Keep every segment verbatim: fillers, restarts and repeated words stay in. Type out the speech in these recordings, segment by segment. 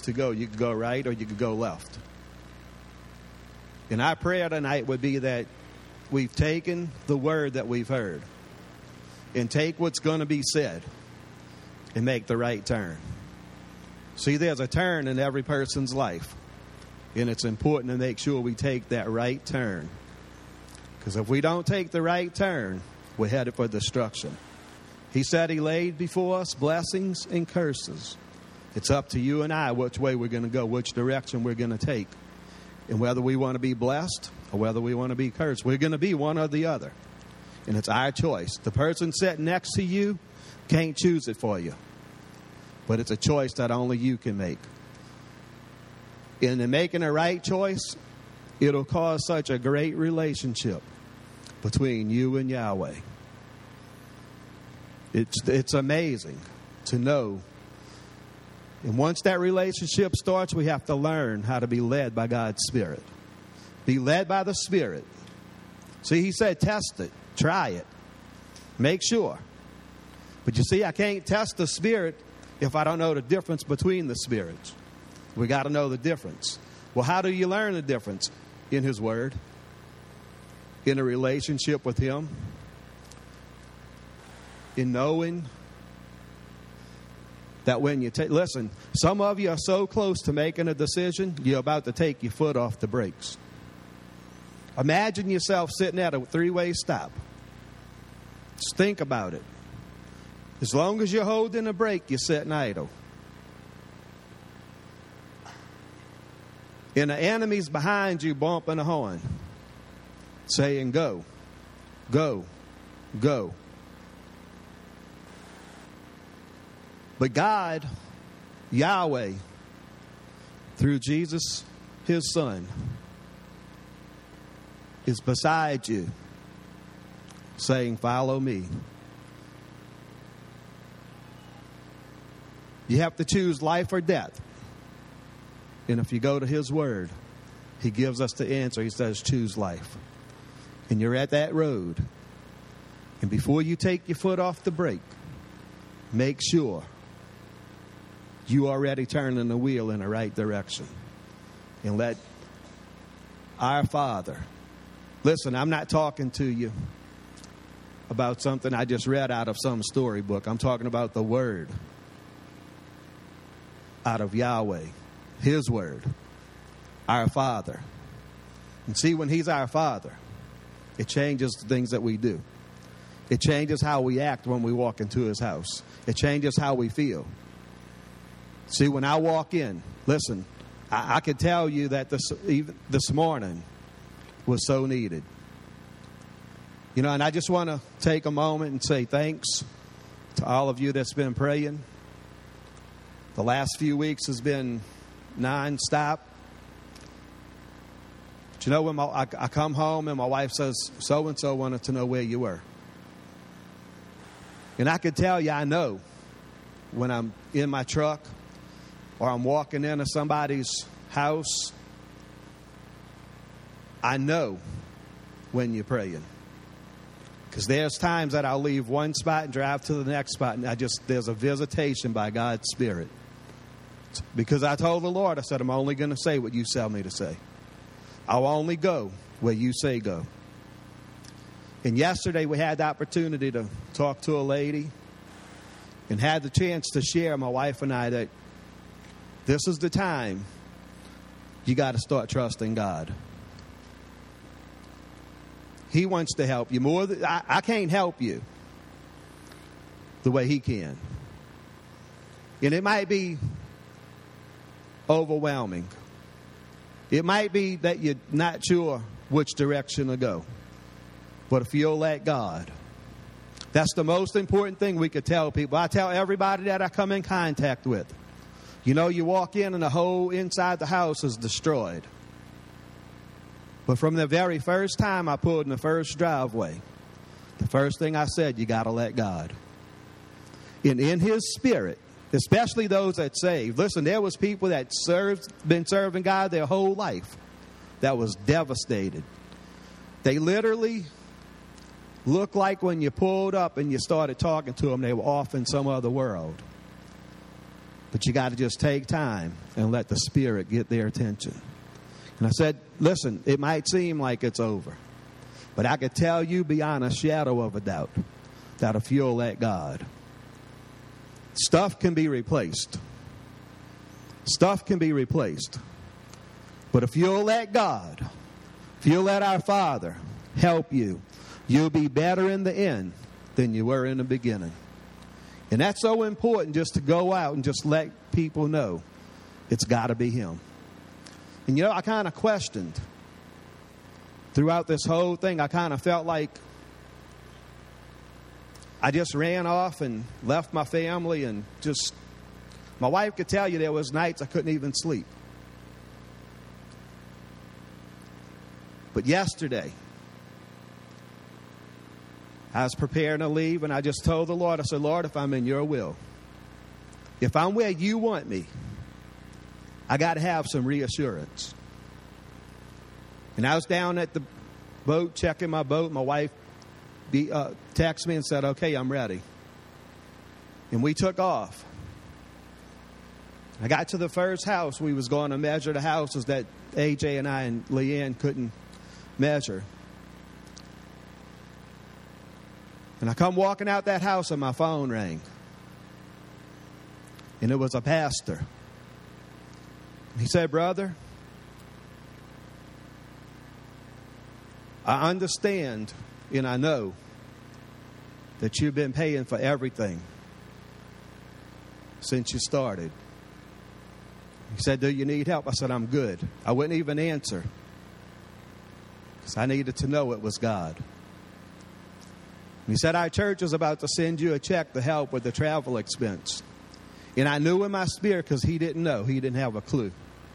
to go. You could go right or you could go left. And our prayer tonight would be that we've taken the word that we've heard and take what's going to be said and make the right turn. See, there's a turn in every person's life, and it's important to make sure we take that right turn. Because if we don't take the right turn, we're headed for destruction. He said he laid before us blessings and curses. It's up to you and I which way we're going to go, which direction we're going to take. And whether we want to be blessed or whether we want to be cursed, we're going to be one or the other. And it's our choice. The person sitting next to you can't choose it for you. But it's a choice that only you can make. And in making a right choice, it'll cause such a great relationship between you and Yahweh. It's, it's amazing to know. And once that relationship starts, we have to learn how to be led by God's Spirit. Be led by the Spirit. See, he said, test it. Try it. Make sure. But you see, I can't test the Spirit if I don't know the difference between the spirits. We got to know the difference. Well, how do you learn the difference? In His Word. In a relationship with Him. In knowing that when you take, listen, some of you are so close to making a decision, you're about to take your foot off the brakes. Imagine yourself sitting at a three-way stop. Just think about it. As long as you're holding the brake, you're sitting idle. And the enemy's behind you bumping the horn, saying, go, go, go. But God, Yahweh, through Jesus, His Son, is beside you, saying, follow me. You have to choose life or death. And if you go to His Word, He gives us the answer. He says, choose life. And you're at that road. And before you take your foot off the brake, make sure you are already turning the wheel in the right direction. And let our Father, listen, I'm not talking to you about something I just read out of some storybook. I'm talking about the Word out of Yahweh, His Word, our Father. And see, when He's our Father, it changes the things that we do. It changes how we act when we walk into His house. It changes how we feel. See, when I walk in, listen, I, I can tell you that this, even this morning was so needed. You know, and I just want to take a moment and say thanks to all of you that's been praying. The last few weeks has been nonstop. But you know, when my, I, I come home and my wife says, so-and-so wanted to know where you were. And I can tell you, I know when I'm in my truck or I'm walking into somebody's house, I know when you're praying. Because there's times that I'll leave one spot and drive to the next spot, and I just there's a visitation by God's Spirit. Because I told the Lord, I said, I'm only going to say what you tell me to say. I'll only go where you say go. And yesterday we had the opportunity to talk to a lady and had the chance to share, my wife and I, that this is the time you got to start trusting God. He wants to help you more. Than, I, I can't help you the way He can. And it might be overwhelming. It might be that you're not sure which direction to go. But if you'll let God, that's the most important thing we could tell people. I tell everybody that I come in contact with. You know, you walk in and the whole inside the house is destroyed. But from the very first time I pulled in the first driveway, the first thing I said, you got to let God. And in His Spirit, especially those that saved. Listen, there was people that served, been serving God their whole life that was devastated. They literally looked like when you pulled up and you started talking to them, they were off in some other world. But you got to just take time and let the Spirit get their attention. And I said, listen, it might seem like it's over, but I could tell you beyond a shadow of a doubt that if you'll let God, stuff can be replaced. Stuff can be replaced. But if you'll let God, if you'll let our Father help you, you'll be better in the end than you were in the beginning. And that's so important, just to go out and just let people know it's got to be Him. And you know, I kind of questioned throughout this whole thing. I kind of felt like I just ran off and left my family and just, my wife could tell you there was nights I couldn't even sleep. But yesterday, I was preparing to leave, and I just told the Lord, I said, Lord, if I'm in your will, if I'm where you want me, I got to have some reassurance. And I was down at the boat, checking my boat. My wife be, uh, texted me and said, okay, I'm ready. And we took off. I got to the first house. We was going to measure the houses that A J and I and Leanne couldn't measure. And I come walking out that house and my phone rang. And it was a pastor. He said, brother, I understand and I know that you've been paying for everything since you started. He said, do you need help? I said, I'm good. I wouldn't even answer because I needed to know it was God. He said, our church is about to send you a check to help with the travel expense. And I knew in my spirit, because he didn't know, he didn't have a clue,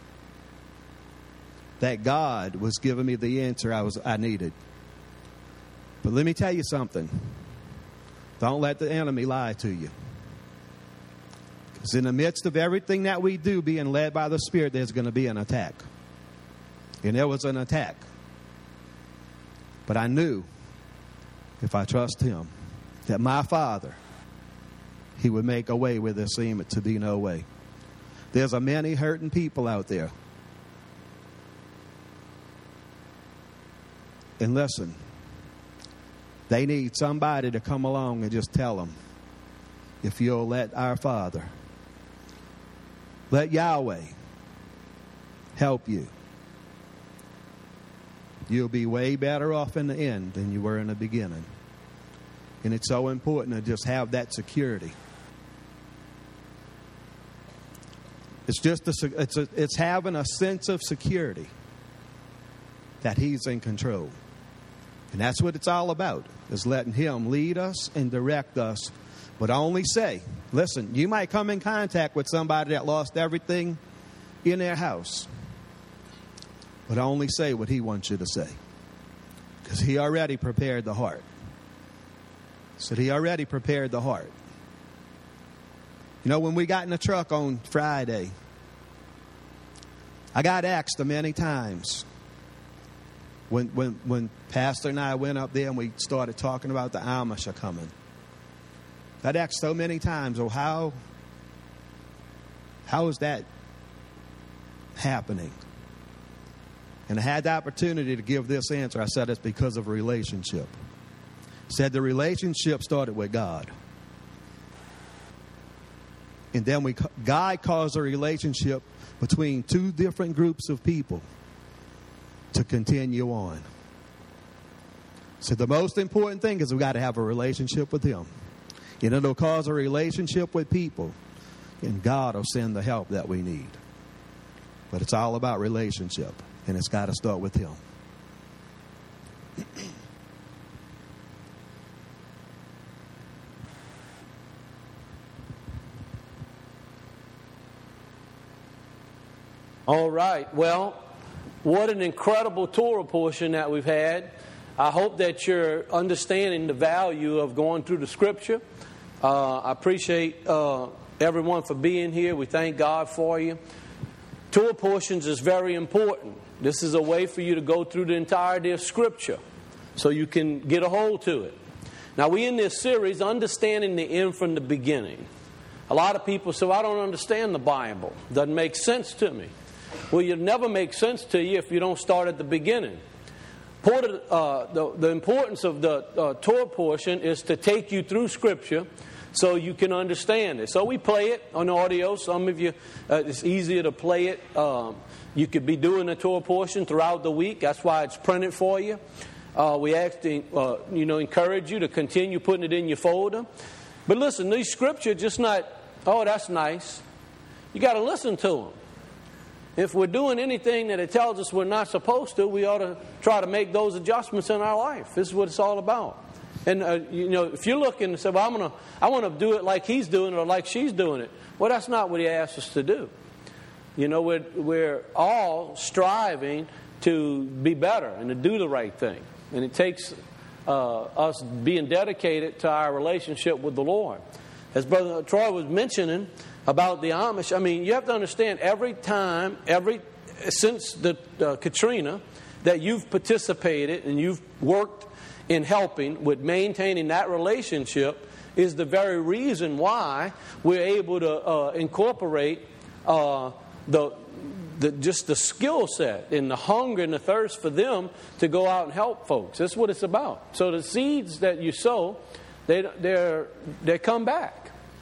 that God was giving me the answer I was I needed. But let me tell you something. Don't let the enemy lie to you. Because in the midst of everything that we do, being led by the Spirit, there's going to be an attack. And there was an attack. But I knew, if I trust Him, that my Father, He would make a way where there seemed to be no way. There's a many hurting people out there. And listen, they need somebody to come along and just tell them, if you'll let our Father, let Yahweh help you, you'll be way better off in the end than you were in the beginning. And it's so important to just have that security. It's just a, it's a, it's having a sense of security that He's in control. And that's what it's all about, is letting Him lead us and direct us. But only say, listen, you might come in contact with somebody that lost everything in their house. But only say what He wants you to say. Because He already prepared the heart. So He already prepared the heart. You know, when we got in the truck on Friday, I got asked many times when when when Pastor and I went up there and we started talking about the Amish are coming. I got asked so many times, oh, how, how is that happening? And I had the opportunity to give this answer. I said it's because of a relationship. I said the relationship started with God. And then we, God caused a relationship between two different groups of people to continue on. So the most important thing is we got to have a relationship with Him. And it'll cause a relationship with people. And God will send the help that we need. But it's all about relationship. And it's got to start with Him. All right. Well, what an incredible Torah portion that we've had. I hope that you're understanding the value of going through the Scripture. Uh, I appreciate uh, everyone for being here. We thank God for you. Torah portions is very important. This is a way for you to go through the entirety of Scripture so you can get a hold to it. Now, we in this series, Understanding the End from the Beginning. A lot of people say, well, I don't understand the Bible. Doesn't make sense to me. Well, it'll never make sense to you if you don't start at the beginning. Porter, uh, the, the importance of the uh, Torah portion is to take you through Scripture so you can understand it. So we play it on audio. Some of you, uh, it's easier to play it. Um, you could be doing the Torah portion throughout the week. That's why it's printed for you. Uh, we actually, uh, you know, encourage you to continue putting it in your folder. But listen, these Scripture just not, oh, that's nice. You got to listen to them. If we're doing anything that it tells us we're not supposed to, we ought to try to make those adjustments in our life. This is what it's all about. And, uh, you know, if you're looking and say, well, I'm gonna, I want to do it like he's doing it or like she's doing it. Well, that's not what he asked us to do. You know, we're, we're all striving to be better and to do the right thing. And it takes uh, us being dedicated to our relationship with the Lord. As Brother Troy was mentioning about the Amish, I mean, you have to understand every time, every since the uh, Katrina, that you've participated and you've worked in helping with maintaining that relationship is the very reason why we're able to uh, incorporate uh, the, the just the skill set and the hunger and the thirst for them to go out and help folks. That's what it's about. So the seeds that you sow, they they're they come back.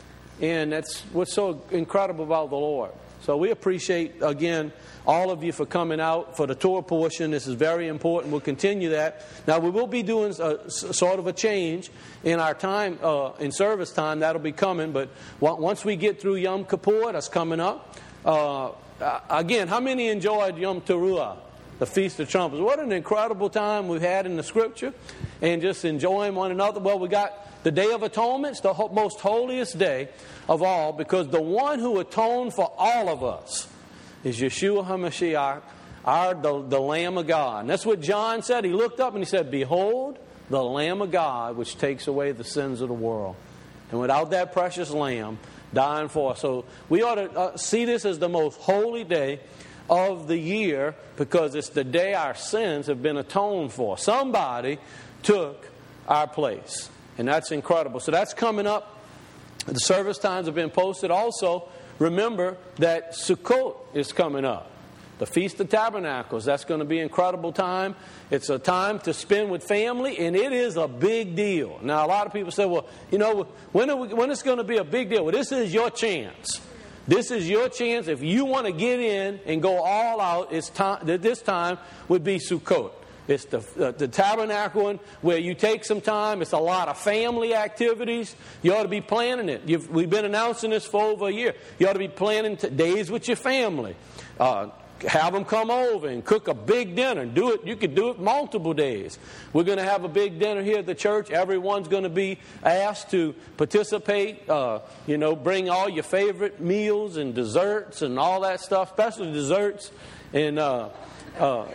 And that's what's so incredible about the Lord. So we appreciate, again, all of you for coming out for the Torah portion. This is very important. We'll continue that. Now, we will be doing a, sort of a change in our time, uh, in service time. That'll be coming. But once we get through Yom Kippur, that's coming up. Uh, again, how many enjoyed Yom Teruah, the Feast of Trumpets? What an incredible time we've had in the Scripture and just enjoying one another. Well, we got the Day of Atonement. It's the most holiest day of all because the one who atoned for all of us is Yeshua HaMashiach, our, the, the Lamb of God. And that's what John said. He looked up and he said, behold, the Lamb of God, which takes away the sins of the world. And without that precious Lamb dying for us. So we ought to uh, see this as the most holy day of the year because it's the day our sins have been atoned for. Somebody took our place. And that's incredible. So that's coming up. The service times have been posted. Also, remember that Sukkot is coming up. The Feast of Tabernacles. That's going to be an incredible time. It's a time to spend with family, and it is a big deal. Now, a lot of people say, well, you know, when, are we, when is it going to be a big deal? Well, this is your chance. This is your chance. If you want to get in and go all out, it's time, this time would be Sukkot. It's the, uh, the tabernacle one where you take some time. It's a lot of family activities. You ought to be planning it. You've, we've been announcing this for over a year. You ought to be planning t- days with your family. Uh, have them come over and cook a big dinner. Do it. You could do it multiple days. We're going to have a big dinner here at the church. Everyone's going to be asked to participate. Uh, you know, bring all your favorite meals and desserts and all that stuff, especially desserts. And uh, uh,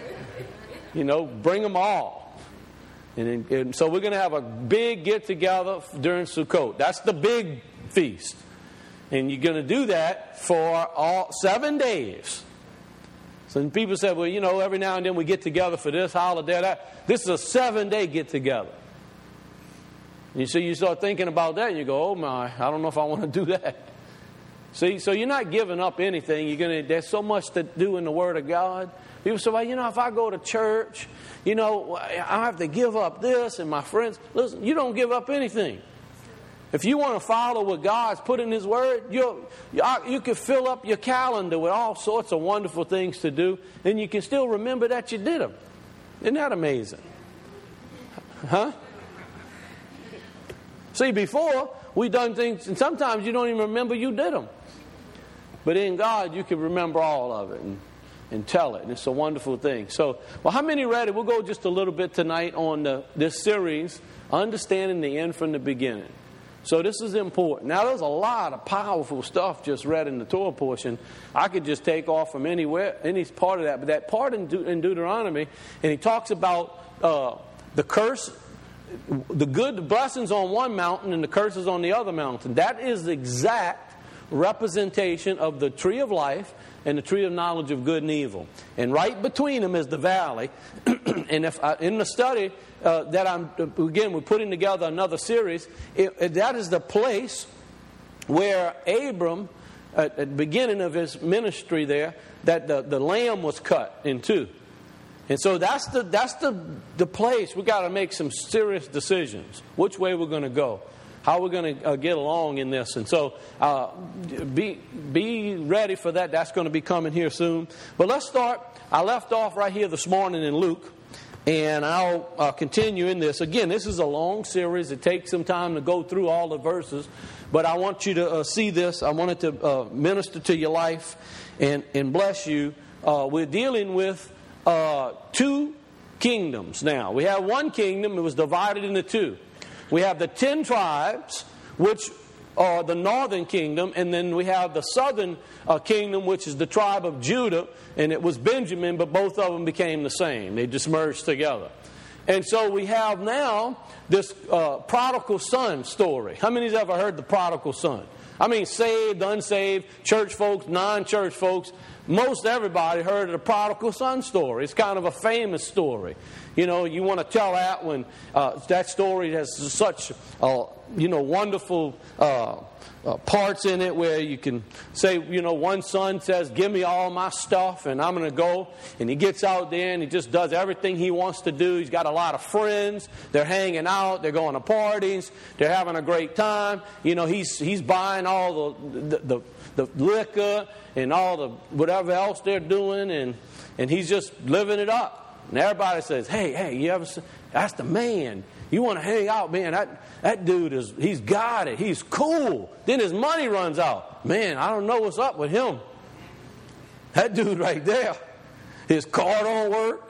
You know, bring them all. And, and so we're going to have a big get-together during Sukkot. That's the big feast. And you're going to do that for all seven days. So people say, well, you know, every now and then we get together for this holiday. That. This is a seven-day get-together. And so you start thinking about that, and you go, oh, my, I don't know if I want to do that. See, so you're not giving up anything. You're going to. There's so much to do in the Word of God. People say, well, you know, if I go to church, you know, I have to give up this and my friends. Listen, you don't give up anything. If you want to follow what God's put in His Word, you you can fill up your calendar with all sorts of wonderful things to do, and you can still remember that you did them. Isn't that amazing? Huh? See, before, we done things, and sometimes you don't even remember you did them. But in God, you can remember all of it. And, and tell it. And it's a wonderful thing. So, well, how many read it? We'll go just a little bit tonight on the, this series, Understanding the End from the Beginning. So this is important. Now, there's a lot of powerful stuff just read in the Torah portion. I could just take off from anywhere, any part of that. But that part in, De- in Deuteronomy, and he talks about uh, the curse, the good the blessings on one mountain and the curses on the other mountain. That is the exact representation of the tree of life and the tree of knowledge of good and evil. And right between them is the valley. And if I, in the study uh, that I'm, again, we're putting together another series, it, it, that is the place where Abram, at, at the beginning of his ministry there, that the, the lamb was cut in two. And so that's the that's the, the place we got to make some serious decisions. Which way we're going to go. How we're going to uh, get along in this. And so uh, be, be ready for that. That's going to be coming here soon. But let's start. I left off right here this morning in Luke. And I'll uh, continue in this. Again, this is a long series. It takes some time to go through all the verses. But I want you to uh, see this. I want it to uh, minister to your life and, and bless you. Uh, we're dealing with uh, two kingdoms now. We have one kingdom. It was divided into two. We have the ten tribes, which are the northern kingdom. And then we have the southern uh, kingdom, which is the tribe of Judah. And it was Benjamin, but both of them became the same. They just merged together. And so we have now this uh, prodigal son story. How many's ever heard the prodigal son? I mean, saved, unsaved, church folks, non-church folks. Most everybody heard of the prodigal son story. It's kind of a famous story. You know, you want to tell that when uh, that story has such, uh, you know, wonderful uh, uh, parts in it where you can say, you know, one son says, give me all my stuff and I'm going to go. And he gets out there and he just does everything he wants to do. He's got a lot of friends. They're hanging out. They're going to parties. They're having a great time. You know, he's he's buying all the the, the, the liquor and all the whatever else they're doing. And, and he's just living it up. And everybody says, hey, hey, you ever see, that's the man. You want to hang out, man. That, that dude, is he's got it. He's cool. Then his money runs out. Man, I don't know what's up with him. That dude right there. His car don't work.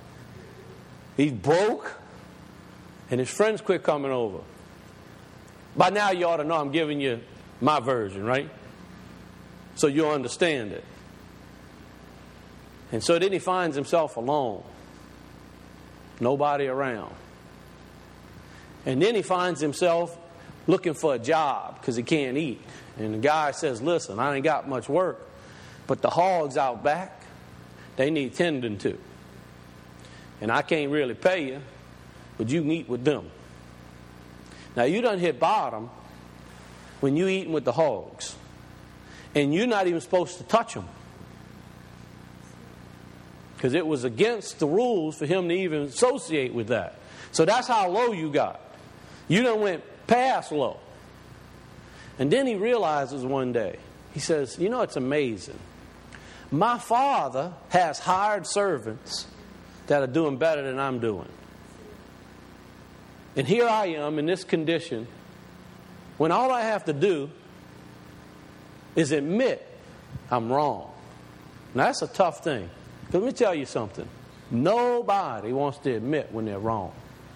He's broke. And his friends quit coming over. By now you ought to know I'm giving you my version, right? So you'll understand it. And so then he finds himself alone. Nobody around. And then he finds himself looking for a job because he can't eat. And the guy says, listen, I ain't got much work, but the hogs out back, they need tending to. And I can't really pay you, but you can eat with them. Now, you done hit bottom when you eating with the hogs. And you're not even supposed to touch them. Because it was against the rules for him to even associate with that. So that's how low you got. You done went past low. And then he realizes one day, he says, you know, it's amazing. My father has hired servants that are doing better than I'm doing. And here I am in this condition when all I have to do is admit I'm wrong. Now that's a tough thing. Let me tell you something. Nobody wants to admit when they're wrong.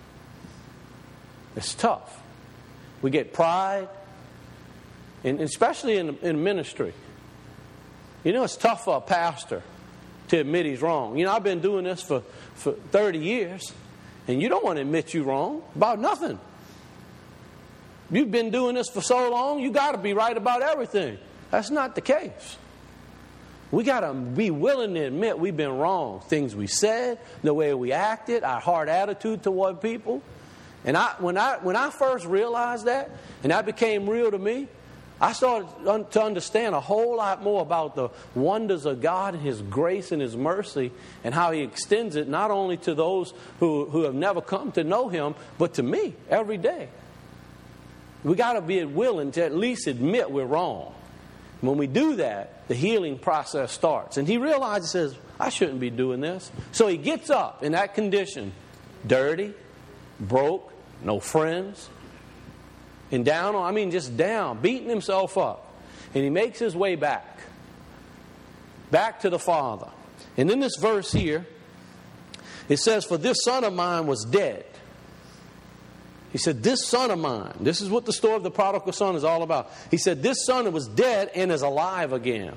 It's tough. We get pride, and especially in, in ministry. You know, it's tough for a pastor to admit he's wrong. You know, I've been doing this for, for thirty years, and you don't want to admit you're wrong about nothing. You've been doing this for so long, you got to be right about everything. That's not the case. We got to be willing to admit we've been wrong. Things we said, the way we acted, our hard attitude toward people. And I, when I when I first realized that, and that became real to me, I started to understand a whole lot more about the wonders of God and His grace and His mercy and how He extends it not only to those who, who have never come to know Him, but to me every day. We got to be willing to at least admit we're wrong. When we do that, the healing process starts. And he realizes, says, I shouldn't be doing this. So he gets up in that condition, dirty, broke, no friends, and down on, I mean just down, beating himself up. And he makes his way back, back to the Father. And in this verse here, it says, for this son of mine was dead. He said, this son of mine, this is what the story of the prodigal son is all about. He said, this son was dead and is alive again.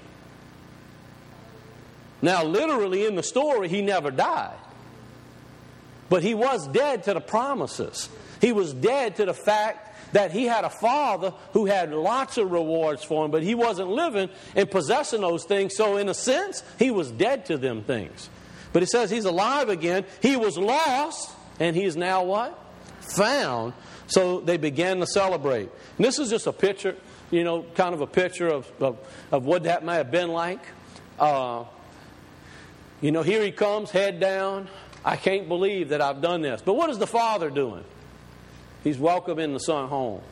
Now, literally in the story, he never died. But he was dead to the promises. He was dead to the fact that he had a father who had lots of rewards for him, but he wasn't living and possessing those things. So in a sense, he was dead to them things. But it says he's alive again. He was lost, and he is now what? Found. So they began to celebrate. And this is just a picture you know, kind of a picture of, of, of what that may have been like. Uh, you know, here he comes, head down. I can't believe that I've done this. But what is the father doing? He's welcoming the son home.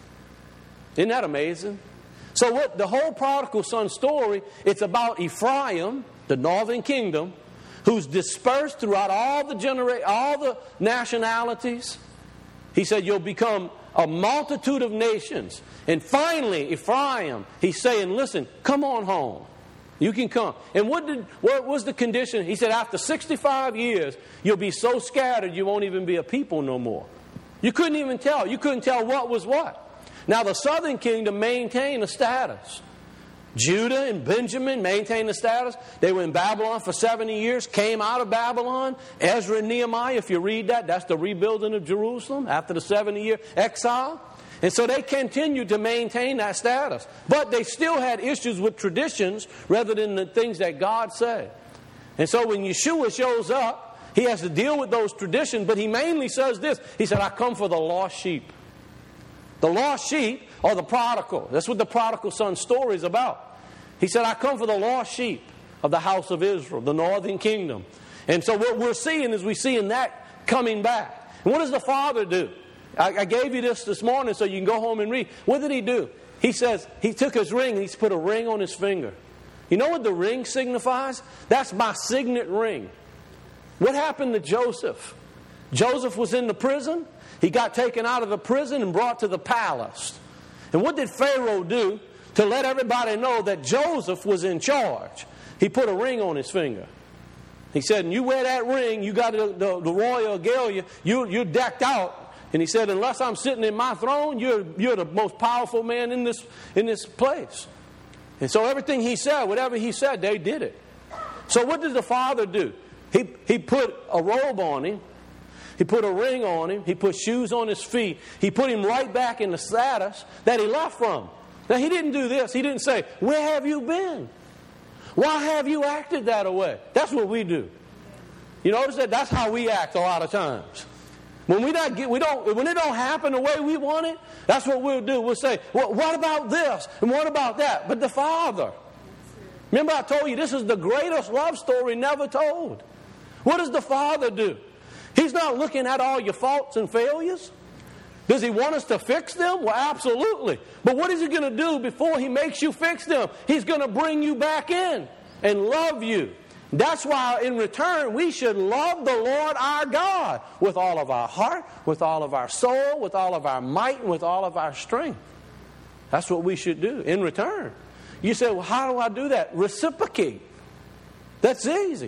Isn't that amazing? So what the whole prodigal son story, it's about Ephraim, the northern kingdom, who's dispersed throughout all the genera- all the nationalities. He said, you'll become a multitude of nations. And finally, Ephraim, he's saying, listen, come on home. You can come. And what did what was the condition? He said, after sixty-five years, you'll be so scattered you won't even be a people no more. You couldn't even tell. You couldn't tell what was what. Now, the southern kingdom maintained a status. Judah and Benjamin maintained the status. They were in Babylon for seventy years, came out of Babylon. Ezra and Nehemiah, if you read that, that's the rebuilding of Jerusalem after the seventy-year exile. And so they continued to maintain that status. But they still had issues with traditions rather than the things that God said. And so when Yeshua shows up, he has to deal with those traditions, but he mainly says this. He said, I come for the lost sheep. The lost sheep are the prodigal. That's what the prodigal son story is about. He said, I come for the lost sheep of the house of Israel, the northern kingdom. And so what we're seeing is we're seeing that coming back. And what does the father do? I, I gave you this this morning so you can go home and read. What did he do? He says, he took his ring and he's put a ring on his finger. You know what the ring signifies? That's my signet ring. What happened to Joseph? Joseph was in the prison. He got taken out of the prison and brought to the palace. And what did Pharaoh do to let everybody know that Joseph was in charge? He put a ring on his finger. He said, and you wear that ring, you got the, the, the royal regalia, you, you're decked out. And he said, unless I'm sitting in my throne, you're, you're the most powerful man in this, in this place. And so everything he said, whatever he said, they did it. So what did the father do? He, he put a robe on him. He put a ring on him. He put shoes on his feet. He put him right back in the status that he left from. Now, he didn't do this. He didn't say, where have you been? Why have you acted that way? That's what we do. You notice that? That's how we act a lot of times. When we not get, we don't, when it don't happen the way we want it, that's what we'll do. We'll say, well, what about this? And what about that? But the Father. Remember I told you this is the greatest love story never told. What does the Father do? He's not looking at all your faults and failures. Does He want us to fix them? Well, absolutely. But what is He going to do before He makes you fix them? He's going to bring you back in and love you. That's why in return we should love the Lord our God with all of our heart, with all of our soul, with all of our might, and with all of our strength. That's what we should do in return. You say, well, how do I do that? Reciprocate. That's easy.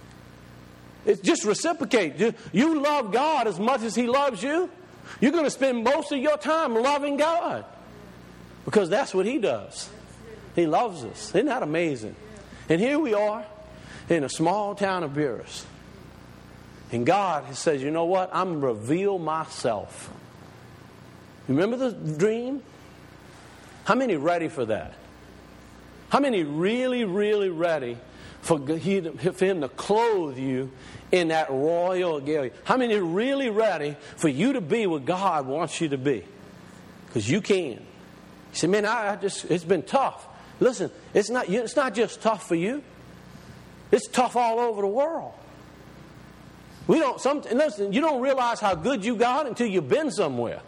It's just reciprocate. You, you love God as much as He loves you. You're going to spend most of your time loving God because that's what He does. He loves us. Isn't that amazing? And here we are in a small town of Beerus. And God says, you know what? I'm going to reveal myself. Remember the dream? How many ready for that? How many really, really ready for Him to clothe you in that royal regalia? How many really ready for you to be what God wants you to be? Because you can. You say, man, I, I just, it's been tough. Listen, it's not, it's not just tough for you. It's tough all over the world. We don't. Some, listen, you don't realize how good you got until you've been somewhere.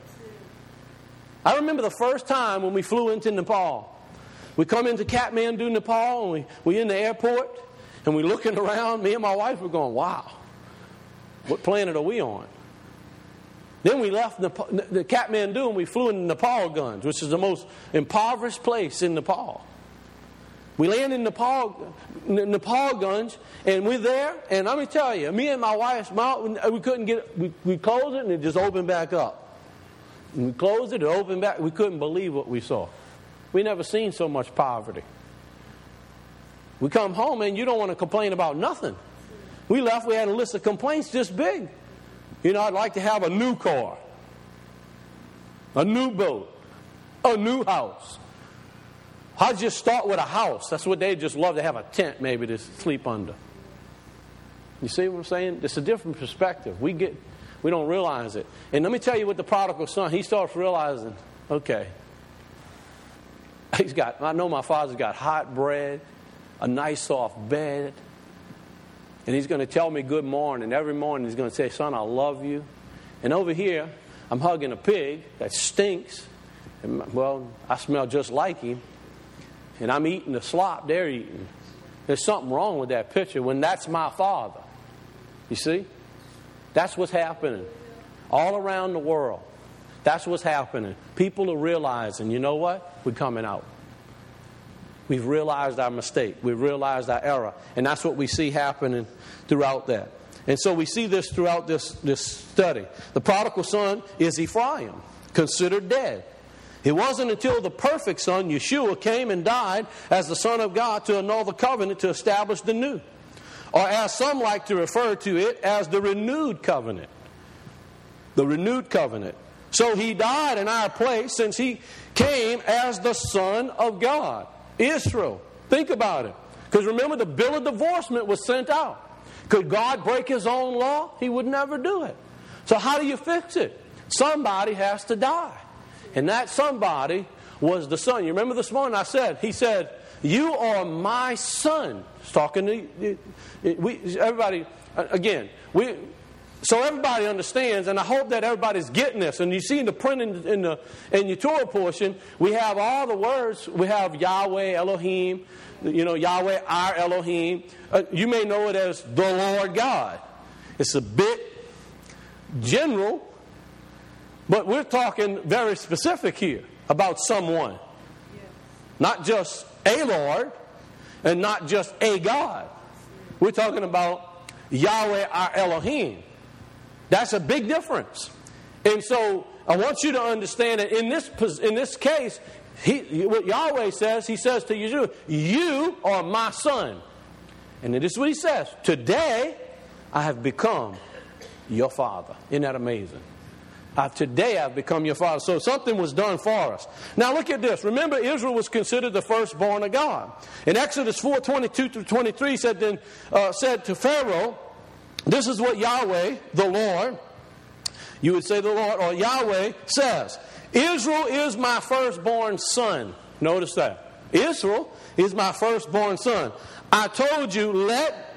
I remember the first time when we flew into Nepal. We come into Kathmandu, Nepal, and we we in the airport, and we looking around. Me and my wife were going, "Wow, what planet are we on?" Then we left Nepal, the Kathmandu, and we flew into Nepal Gunj, which is the most impoverished place in Nepal. We land in Nepal, Nepal Gunj, and we're there. And let me tell you, me and my wife, we couldn't get. We, we closed it, and it just opened back up. And we closed it, it opened back. We couldn't believe what we saw. We never seen so much poverty. We come home, and you don't want to complain about nothing. We left. We had a list of complaints this big. You know, I'd like to have a new car, a new boat, a new house. I'd just start with a house. That's what they just love to have, a tent maybe to sleep under. You see what I'm saying? It's a different perspective. We get, we don't realize it. And let me tell you what the prodigal son, he starts realizing, okay, He's got, I know my father's got hot bread, a nice soft bed, and he's going to tell me good morning. Every morning he's going to say, son, I love you. And over here, I'm hugging a pig that stinks. And, well, I smell just like him. And I'm eating the slop they're eating. There's something wrong with that picture when that's my father. You see? That's what's happening all around the world. That's what's happening. People are realizing, you know what? We're coming out. We've realized our mistake. We've realized our error. And that's what we see happening throughout that. And so we see this throughout this, this study. The prodigal son is Ephraim, considered dead. It wasn't until the perfect son, Yeshua, came and died as the Son of God to annul the covenant to establish the new. Or as some like to refer to it, as the renewed covenant. The renewed covenant. So he died in our place since he came as the Son of God. Israel. Think about it. Because remember, the bill of divorcement was sent out. Could God break his own law? He would never do it. So how do you fix it? Somebody has to die. And that somebody was the son. You remember this morning I said, he said, you are my son. He's talking to we, everybody, again, we... So everybody understands, and I hope that everybody's getting this. And you see in the print in, in the in your Torah portion, we have all the words. We have Yahweh, Elohim, you know, Yahweh, our Elohim. Uh, you may know it as the Lord God. It's a bit general, but we're talking very specific here about someone. Yeah. Not just a Lord, and not just a God. We're talking about Yahweh, our Elohim. That's a big difference. And so I want you to understand that in this in this case, he, what Yahweh says, he says to you, you are my son. And this is what he says. Today, I have become your father. Isn't that amazing? Uh, today, I've become your father. So something was done for us. Now look at this. Remember, Israel was considered the firstborn of God. In Exodus four, twenty-two through twenty-three, said, then, uh, said to Pharaoh, this is what Yahweh, the Lord, you would say the Lord, or Yahweh says, Israel is my firstborn son. Notice that. Israel is my firstborn son. I told you, let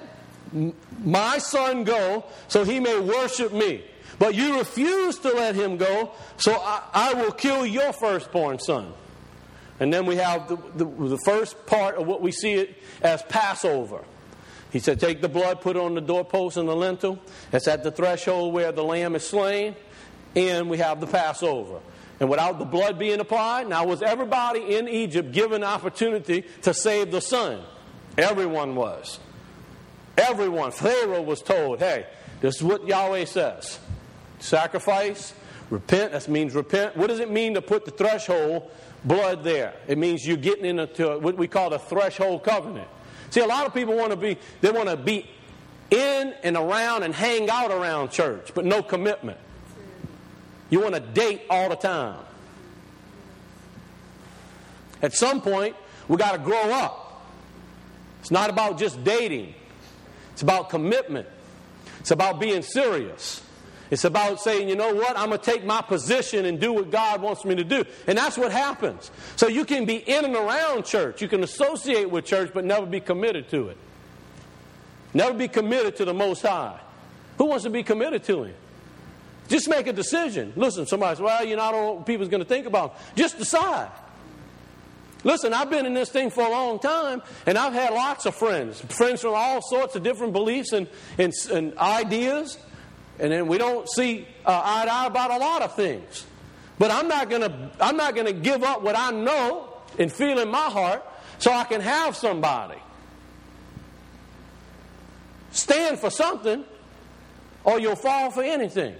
my son go so he may worship me. But you refuse to let him go, so I, I will kill your firstborn son. And then we have the, the, the first part of what we see it as Passover. He said, take the blood, put it on the doorpost and the lintel. It's at the threshold where the lamb is slain. And we have the Passover. And without the blood being applied, now was everybody in Egypt given opportunity to save the son? Everyone was. Everyone. Pharaoh was told, hey, this is what Yahweh says. Sacrifice, repent, that means repent. What does it mean to put the threshold blood there? It means you're getting into what we call the threshold covenant. See, a lot of people want to be, they want to be in and around and hang out around church, but no commitment. You want to date all the time. At some point, we got to grow up. It's not about just dating. It's about commitment. It's about being serious. It's about saying, you know what, I'm going to take my position and do what God wants me to do. And that's what happens. So you can be in and around church. You can associate with church, but never be committed to it. Never be committed to the Most High. Who wants to be committed to Him? Just make a decision. Listen, somebody says, well, you know, I don't know what people's going to think about. Just decide. Listen, I've been in this thing for a long time, and I've had lots of friends. Friends from all sorts of different beliefs and, and, and ideas. And then we don't see uh, eye to eye about a lot of things. But I'm not going to I'm not going to give up what I know and feel in my heart so I can have somebody. Stand for something or you'll fall for anything.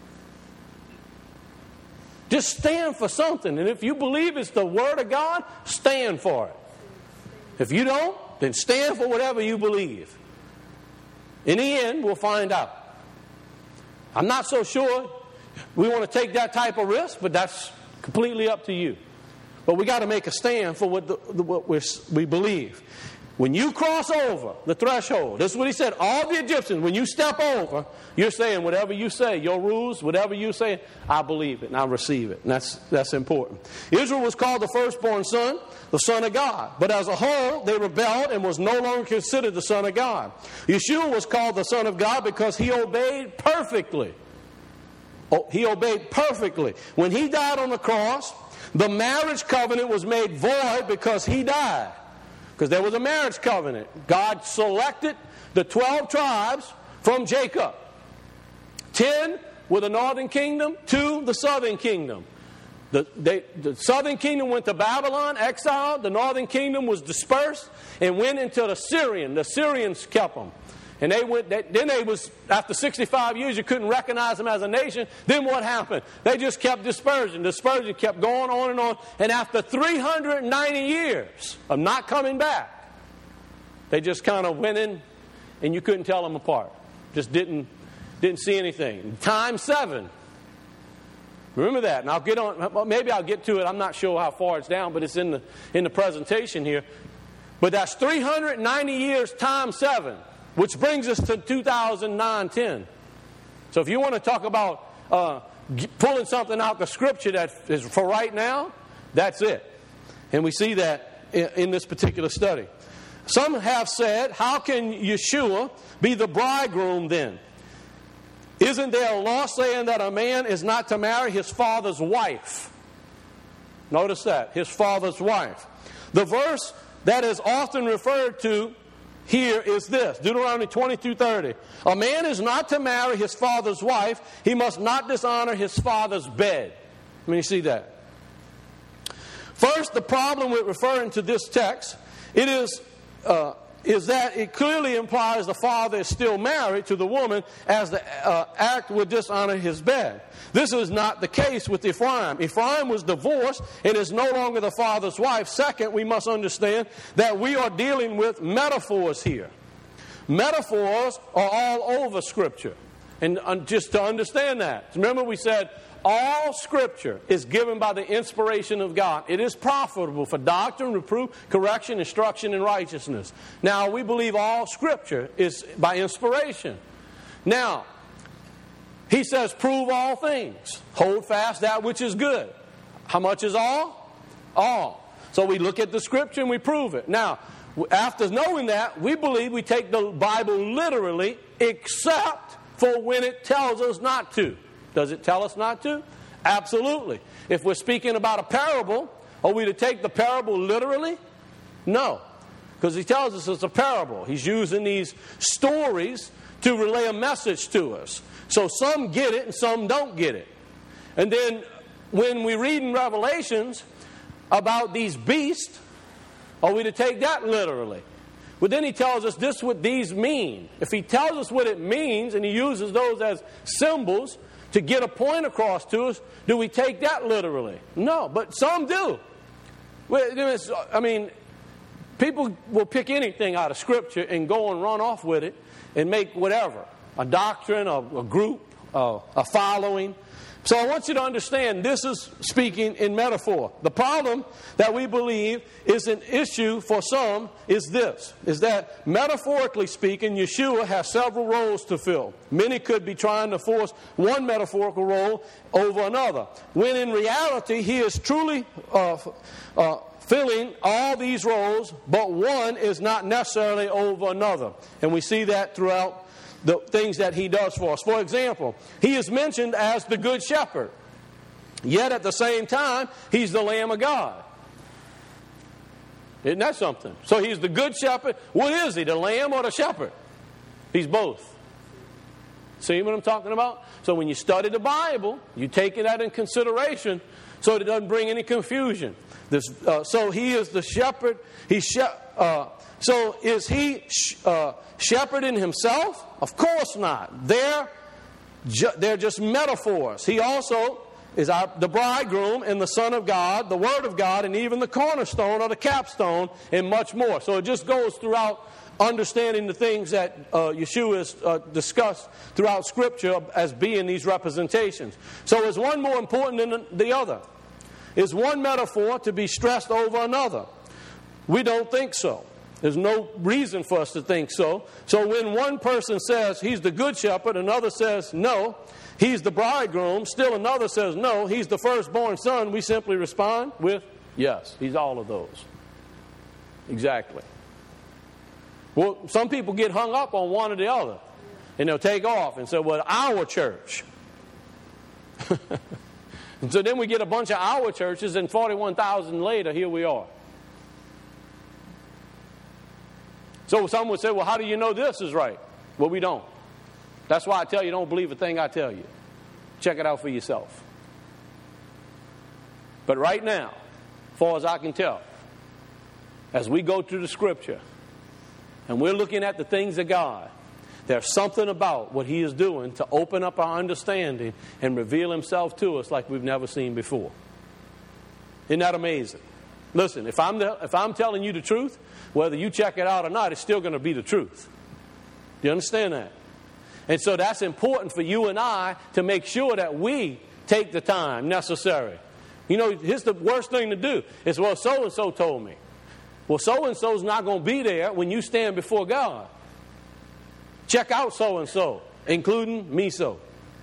Just stand for something. And if you believe it's the Word of God, stand for it. If you don't, then stand for whatever you believe. In the end, we'll find out. I'm not so sure we want to take that type of risk, but that's completely up to you. But we got to make a stand for what, the, the, what we're, we believe. When you cross over the threshold, this is what he said, all the Egyptians, when you step over, you're saying whatever you say, your rules, whatever you say, I believe it and I receive it. And that's, that's important. Israel was called the firstborn son, the son of God. But as a whole, they rebelled and was no longer considered the son of God. Yeshua was called the son of God because he obeyed perfectly. Oh, he obeyed perfectly. When he died on the cross, the marriage covenant was made void because he died. Because there was a marriage covenant. God selected the twelve tribes from Jacob. Ten were the northern kingdom, two the southern kingdom. The, they, the southern kingdom went to Babylon, exiled. The northern kingdom was dispersed and went into the Syrian. The Syrians kept them. And they went. They, then they was after sixty-five years, you couldn't recognize them as a nation. Then what happened? They just kept dispersion. Dispersion kept going on and on. And after three hundred ninety years of not coming back, they just kind of went in, and you couldn't tell them apart. Just didn't didn't see anything. Time seven. Remember that. And I'll get on. Maybe I'll get to it. I'm not sure how far it's down, but it's in the in the presentation here. But that's three hundred ninety years times seven. Which brings us to two thousand nine ten. So if you want to talk about uh, pulling something out the Scripture that is for right now, that's it. And we see that in, in this particular study. Some have said, how can Yeshua be the bridegroom then? Isn't there a law saying that a man is not to marry his father's wife? Notice that, his father's wife. The verse that is often referred to here is this, Deuteronomy twenty-two thirty. A man is not to marry his father's wife. He must not dishonor his father's bed. I mean, you see that. First, the problem with referring to this text, it is, uh, is that it clearly implies the father is still married to the woman as the uh, act would dishonor his bed. This is not the case with Ephraim. Ephraim was divorced and is no longer the father's wife. Second, we must understand that we are dealing with metaphors here. Metaphors are all over Scripture. And uh, just to understand that, remember we said all Scripture is given by the inspiration of God. It is profitable for doctrine, reproof, correction, instruction, and righteousness. Now, we believe all Scripture is by inspiration. Now, he says, prove all things. Hold fast that which is good. How much is all? All. So we look at the Scripture and we prove it. Now, after knowing that, we believe we take the Bible literally, except for when it tells us not to. Does it tell us not to? Absolutely. If we're speaking about a parable, are we to take the parable literally? No. Because he tells us it's a parable. He's using these stories to relay a message to us. So some get it and some don't get it. And then when we read in Revelations about these beasts, are we to take that literally? But then he tells us this is what these mean. If he tells us what it means and he uses those as symbols to get a point across to us, do we take that literally? No, but some do. I mean, people will pick anything out of Scripture and go and run off with it and make whatever. A doctrine, a, a group, a, a following. So I want you to understand this is speaking in metaphor. The problem that we believe is an issue for some is this, is that metaphorically speaking, Yeshua has several roles to fill. Many could be trying to force one metaphorical role over another, when in reality he is truly uh, uh, filling all these roles, but one is not necessarily over another. And we see that throughout the things that he does for us. For example, he is mentioned as the Good Shepherd. Yet at the same time, he's the Lamb of God. Isn't that something? So he's the Good Shepherd. What is he, the Lamb or the Shepherd? He's both. See what I'm talking about? So when you study the Bible, you take that in consideration so it doesn't bring any confusion. This, uh, so he is the Shepherd. He's she- uh, So is he uh, shepherding himself? Of course not. They're, ju- they're just metaphors. He also is our, the bridegroom and the Son of God, the Word of God, and even the cornerstone or the capstone, and much more. So it just goes throughout understanding the things that uh, Yeshua has uh, discussed throughout Scripture as being these representations. So is one more important than the other? Is one metaphor to be stressed over another? We don't think so. There's no reason for us to think so. So when one person says he's the good shepherd, another says no, he's the bridegroom, still another says no, he's the firstborn son, we simply respond with yes, he's all of those. Exactly. Well, some people get hung up on one or the other, and they'll take off and say, well, our church. And so then we get a bunch of our churches, and forty-one thousand later, here we are. So some would say, well, how do you know this is right? Well, we don't. That's why I tell you, don't believe a thing I tell you. Check it out for yourself. But right now, as far as I can tell, as we go through the Scripture, and we're looking at the things of God, there's something about what He is doing to open up our understanding and reveal Himself to us like we've never seen before. Isn't that amazing? Listen, if I'm, the, if I'm telling you the truth, whether you check it out or not, it's still going to be the truth. Do you understand that? And so that's important for you and I to make sure that we take the time necessary. You know, here's the worst thing to do is, well, so-and-so told me. Well, so-and-so's not going to be there when you stand before God. Check out so-and-so, including me so.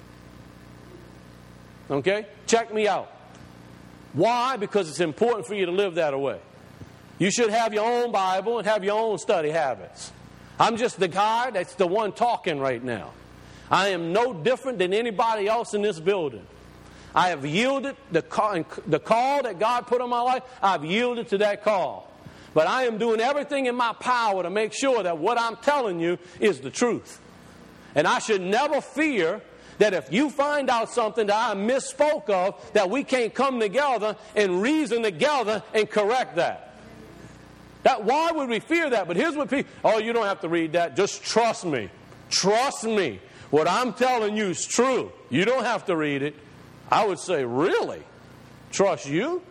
Okay? Check me out. Why? Because it's important for you to live that way. You should have your own Bible and have your own study habits. I'm just the guy that's the one talking right now. I am no different than anybody else in this building. I have yielded the call, the call that God put on my life. I've yielded to that call. But I am doing everything in my power to make sure that what I'm telling you is the truth. And I should never fear that if you find out something that I misspoke of, that we can't come together and reason together and correct that. That why would we fear that? But here's what people, oh, you don't have to read that. Just trust me. Trust me. What I'm telling you is true. You don't have to read it. I would say, really? Trust you?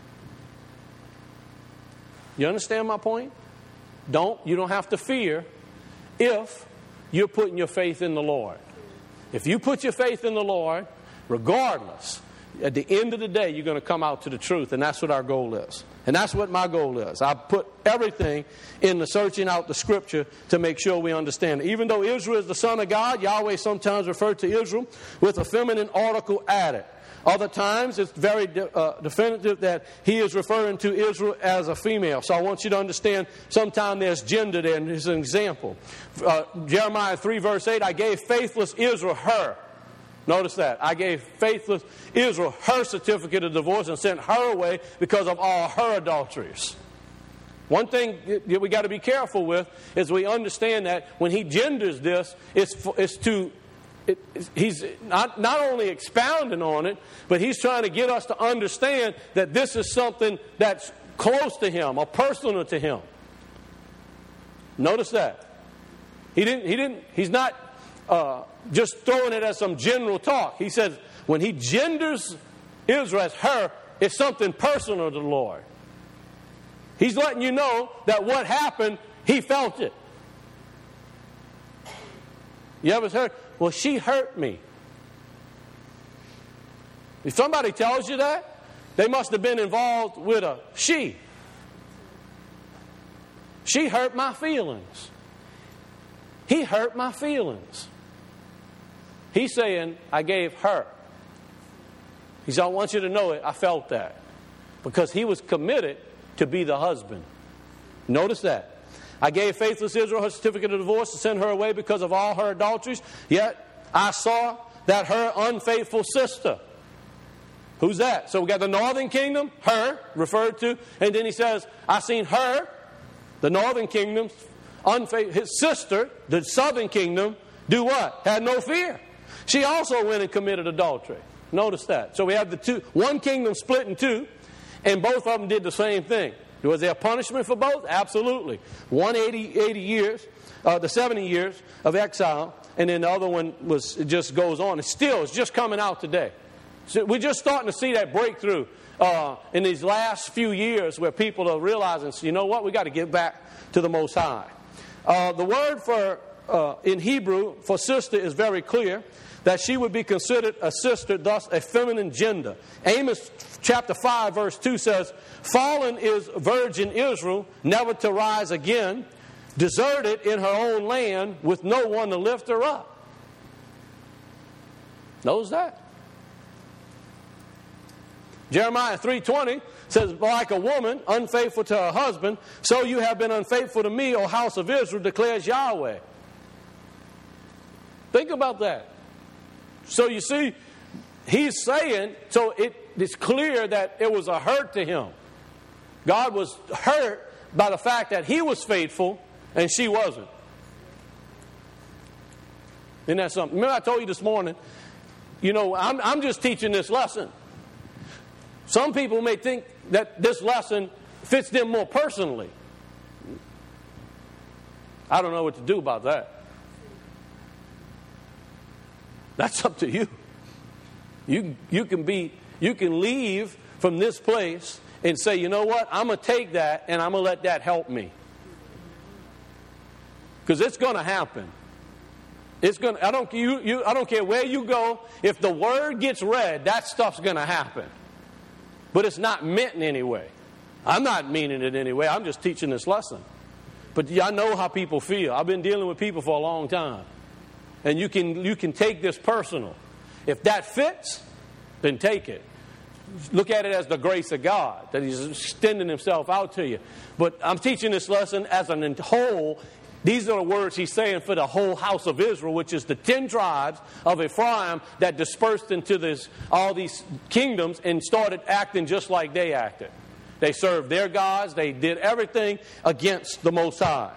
You understand my point? Don't, you don't have to fear if you're putting your faith in the Lord. If you put your faith in the Lord, regardless, at the end of the day, you're going to come out to the truth, and that's what our goal is. And that's what my goal is. I put everything in the searching out the Scripture to make sure we understand it. Even though Israel is the son of God, Yahweh sometimes referred to Israel with a feminine article added. Other times, it's very uh, definitive that he is referring to Israel as a female. So I want you to understand, sometimes there's gender there, and here's an example. Uh, Jeremiah three, verse eight, I gave faithless Israel her. Notice that. I gave faithless Israel her certificate of divorce and sent her away because of all her adulteries. One thing that we got to be careful with is we understand that when he genders this, it's, it's to... It, he's not, not only expounding on it, but he's trying to get us to understand that this is something that's close to him or personal to him. Notice that. He didn't, he didn't, he's not uh, just throwing it as some general talk. He says when he genders Israel as her, it's something personal to the Lord. He's letting you know that what happened, he felt it. You ever heard? Well, she hurt me. If somebody tells you that, they must have been involved with a she. She hurt my feelings. He hurt my feelings. He's saying, I gave her. He said, I want you to know it. I felt that. Because he was committed to be the husband. Notice that. I gave faithless Israel her certificate of divorce to send her away because of all her adulteries. Yet I saw that her unfaithful sister. Who's that? So we got the northern kingdom, her, referred to. And then he says, I seen her, the northern kingdom's unfaithful, his sister, the southern kingdom, do what? Had no fear. She also went and committed adultery. Notice that. So we have the two, one kingdom split in two, and both of them did the same thing. Was there a punishment for both? Absolutely. One eighty, eighty years, uh, the seventy years of exile, and then the other one was, it just goes on. It still is just coming out today. So we're just starting to see that breakthrough uh, in these last few years where people are realizing, you know what, we got to get back to the Most High. Uh, the word for uh, in Hebrew for sister is very clear, that she would be considered a sister, thus a feminine gender. Amos chapter five verse two says, "Fallen is virgin Israel, never to rise again, deserted in her own land with no one to lift her up." Knows that. Jeremiah three twenty says, "Like a woman unfaithful to her husband, so you have been unfaithful to me, O house of Israel, declares Yahweh." Think about that. So you see, he's saying, so it, it's clear that it was a hurt to him. God was hurt by the fact that he was faithful and she wasn't. Isn't that something? Remember I told you this morning, you know, I'm, I'm just teaching this lesson. Some people may think that this lesson fits them more personally. I don't know what to do about that. That's up to you. You, you can be, you can leave from this place and say, you know what, I'm going to take that and I'm going to let that help me. Because it's going to happen. It's going. I don't. You, you. I don't care where you go. If the word gets read, that stuff's going to happen. But it's not meant in any way. I'm not meaning it anyway. I'm just teaching this lesson. But I know how people feel. I've been dealing with people for a long time, and you can you can take this personal. If that fits, then take it. Look at it as the grace of God that He's extending Himself out to you. But I'm teaching this lesson as a whole. These are the words he's saying for the whole house of Israel, which is the ten tribes of Ephraim that dispersed into this, all these kingdoms and started acting just like they acted. They served their gods. They did everything against the Most High.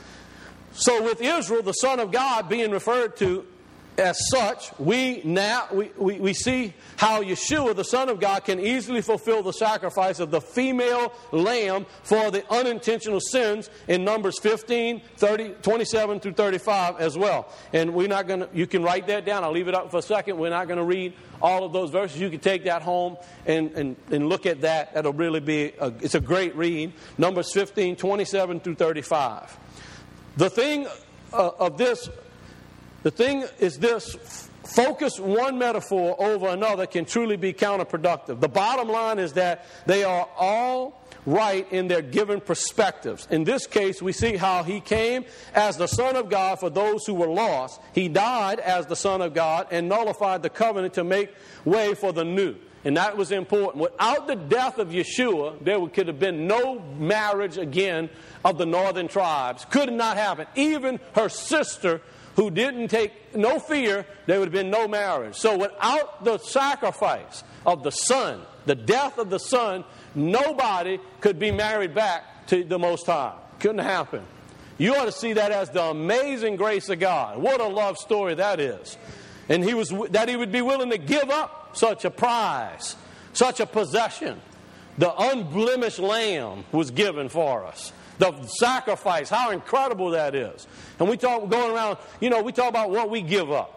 So with Israel, the Son of God being referred to as such, we now we, we, we see how Yeshua, the Son of God, can easily fulfill the sacrifice of the female lamb for the unintentional sins in Numbers fifteen, thirty, twenty-seven through thirty-five as well. And we're not going to, you can write that down. I'll leave it up for a second. We're not going to read all of those verses. You can take that home and, and, and look at that. That'll really be, a, it's a great read. Numbers fifteen, twenty-seven through thirty-five. The thing uh, of this The thing is this, focus one metaphor over another can truly be counterproductive. The bottom line is that they are all right in their given perspectives. In this case, we see how He came as the Son of God for those who were lost. He died as the Son of God and nullified the covenant to make way for the new. And that was important. Without the death of Yeshua, there could have been no marriage again of the northern tribes. Could not happen. Even her sister, who didn't take no fear, there would have been no marriage. So without the sacrifice of the Son, the death of the Son, nobody could be married back to the Most High. Couldn't happen. You ought to see that as the amazing grace of God. What a love story that is. And he was that He would be willing to give up such a prize, such a possession. The unblemished lamb was given for us. The sacrifice, how incredible that is. And we talk going around, you know, we talk about what we give up.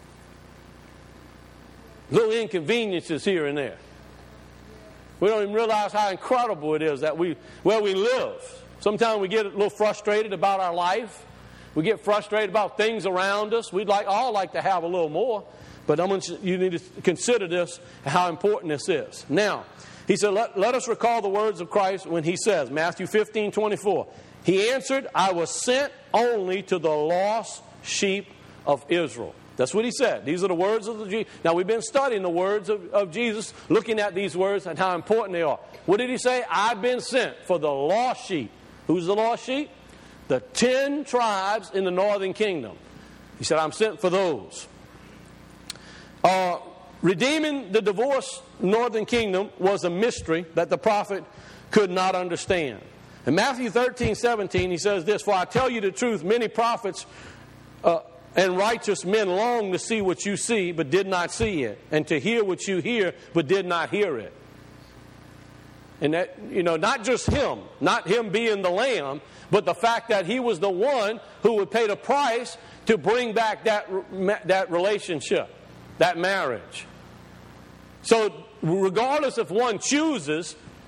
Little inconveniences here and there. We don't even realize how incredible it is that we, where we live. Sometimes we get a little frustrated about our life. We get frustrated about things around us. We'd like all like to have a little more. But I'm gonna, you need to consider this, how important this is. Now, he said, let, let us recall the words of Christ when He says, Matthew fifteen, twenty-four, He answered, I was sent only to the lost sheep of Israel. That's what He said. These are the words of the Jesus. Now, we've been studying the words of, of Jesus, looking at these words and how important they are. What did He say? I've been sent for the lost sheep. Who's the lost sheep? The ten tribes in the northern kingdom. He said, I'm sent for those. Uh, redeeming the divorced northern kingdom was a mystery that the prophet could not understand. In Matthew thirteen, seventeen, he says this, For I tell you the truth, many prophets uh, and righteous men long to see what you see, but did not see it, and to hear what you hear, but did not hear it. And that, you know, not just Him, not Him being the Lamb, but the fact that He was the one who would pay the price to bring back that, that relationship, that marriage. So regardless if one chooses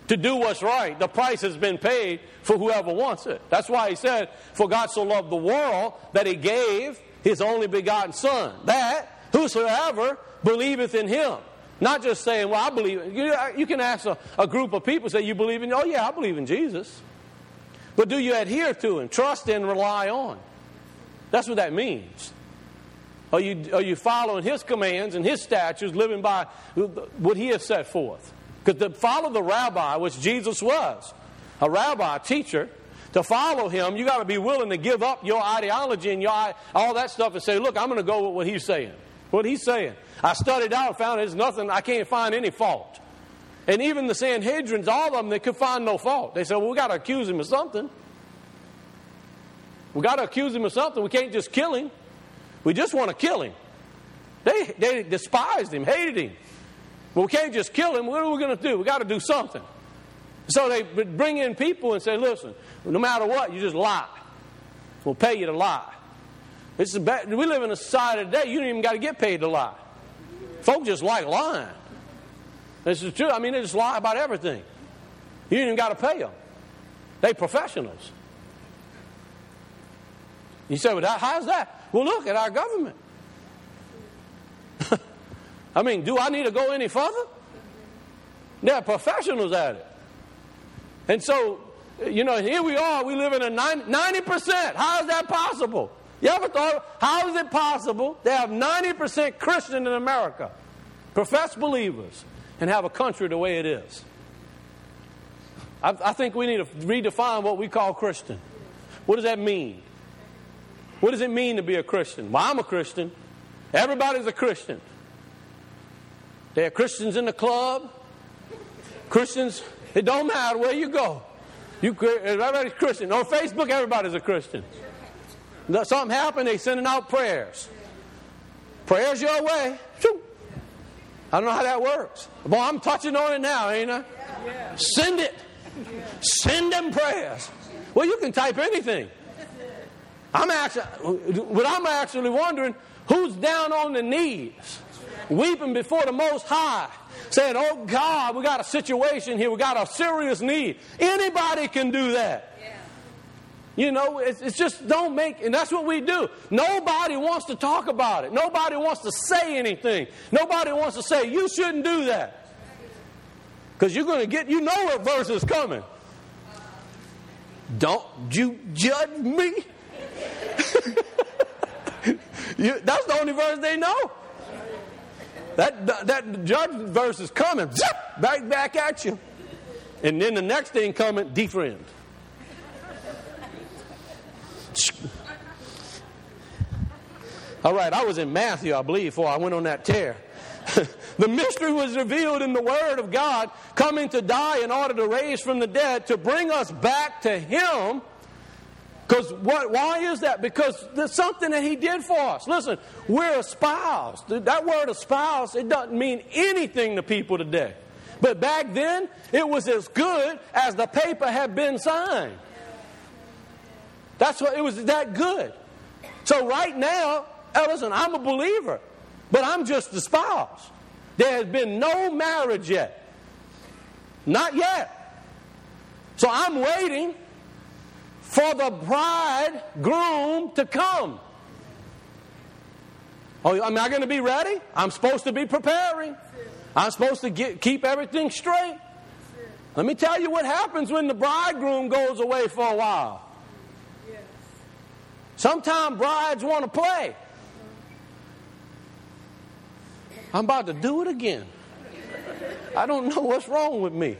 to do what's right. The price has been paid for whoever wants it. That's why he said, for God so loved the world that he gave his only begotten Son, that whosoever believeth in him. Not just saying, well, I believe. You, you can ask a, a group of people, say, you believe in, oh yeah, I believe in Jesus. But do you adhere to him, trust and rely on? That's what that means. Are you, are you following his commands and his statutes, living by what he has set forth? Because to follow the rabbi, which Jesus was, a rabbi, a teacher, to follow him, you got to be willing to give up your ideology and your all that stuff and say, look, I'm going to go with what he's saying. What he's saying. I studied out and found there's nothing, I can't find any fault. And even the Sanhedrins, all of them, they could find no fault. They said, well, we got to accuse him of something. We got to accuse him of something. We can't just kill him. We just want to kill him. They, they despised him, hated him. But we can't just kill him. What are we going to do? We got to do something. So they would bring in people and say, listen, no matter what, you just lie. We'll pay you to lie. This is bad. We live in a society today, you don't even got to get paid to lie. Folks just like lying. This is true. I mean, they just lie about everything. You ain't even got to pay them. They professionals. You say, well, how's that? Well, look at our government. I mean, do I need to go any further? They're professionals at it. And so, you know, here we are. We live in a ninety percent. How is that possible? You ever thought, how is it possible to have ninety percent Christian in America, professed believers, and have a country the way it is? I, I think we need to redefine what we call Christian. What does that mean? What does it mean to be a Christian? Well, I'm a Christian. Everybody's a Christian. There are Christians in the club. Christians, it don't matter where you go. You, everybody's Christian. On Facebook, everybody's a Christian. Something happened, they sending out prayers. Prayers your way. I don't know how that works. Boy, I'm touching on it now, ain't I? Yeah. Send it. Send them prayers. Well, you can type anything. I'm actually, what I'm actually wondering, who's down on the knees, weeping before the Most High, saying, oh God, we got a situation here, we got a serious need. Anybody can do that. You know, it's, it's just don't make, and that's what we do. Nobody wants to talk about it. Nobody wants to say anything. Nobody wants to say, you shouldn't do that. Because you're going to get, you know what verse is coming. Don't you judge me. you, that's the only verse they know. That, that judge verse is coming. Zip, back, back at you. And then the next thing coming, defriend. All right, I was in Matthew, I believe, before I went on that tear. The mystery was revealed in the Word of God, coming to die in order to raise from the dead, to bring us back to Him. Because what? Why is that? Because there's something that He did for us. Listen, we're espoused. That word espoused, it doesn't mean anything to people today. But back then, it was as good as the paper had been signed. That's what, it was that good. So right now, listen, I'm a believer, but I'm just the spouse. There has been no marriage yet. Not yet. So I'm waiting for the bridegroom to come. Oh, am I going to be ready? I'm supposed to be preparing. I'm supposed to get, keep everything straight. Let me tell you what happens when the bridegroom goes away for a while. Sometimes brides want to play. I'm about to do it again. I don't know what's wrong with me.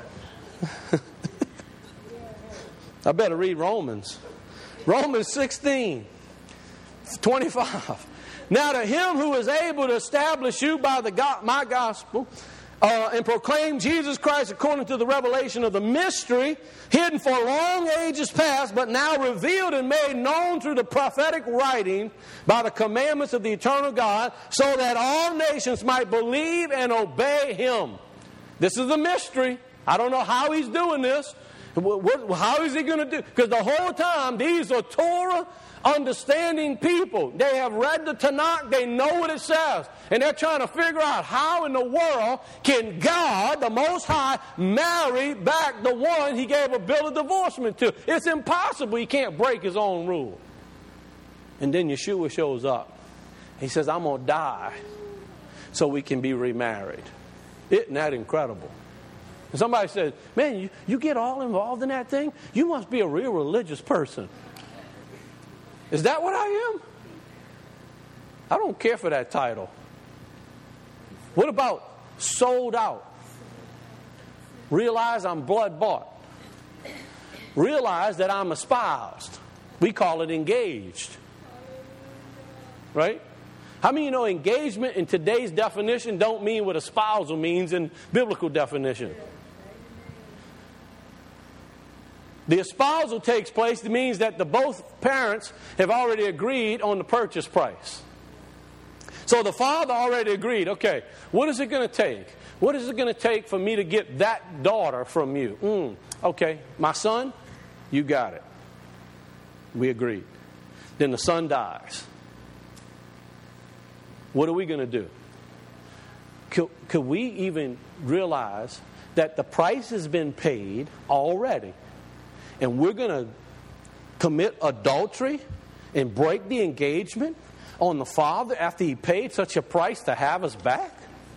I better read Romans. Romans sixteen, twenty-five. Now to him who is able to establish you by the go- my gospel, Uh, and proclaim Jesus Christ according to the revelation of the mystery, hidden for long ages past, but now revealed and made known through the prophetic writing by the commandments of the eternal God, so that all nations might believe and obey Him. This is the mystery. I don't know how He's doing this. What, what, how is he going to do? Because the whole time, these are Torah understanding people. They have read the Tanakh. They know what it says. And they're trying to figure out how in the world can God, the Most High, marry back the one he gave a bill of divorcement to. It's impossible. He can't break his own rule. And then Yeshua shows up. He says, I'm going to die so we can be remarried. Isn't that incredible? And somebody says, man, you, you get all involved in that thing? You must be a real religious person. Is that what I am? I don't care for that title. What about sold out? Realize I'm blood bought. Realize that I'm espoused. We call it engaged. Right? How many of you know engagement in today's definition don't mean what espousal means in biblical definition? The espousal takes place. It means that the both parents have already agreed on the purchase price. So the father already agreed, okay, what is it going to take? What is it going to take for me to get that daughter from you? Mm, okay, my son, you got it. We agreed. Then the son dies. What are we going to do? Could, could we even realize that the price has been paid already? And we're going to commit adultery and break the engagement on the father after he paid such a price to have us back?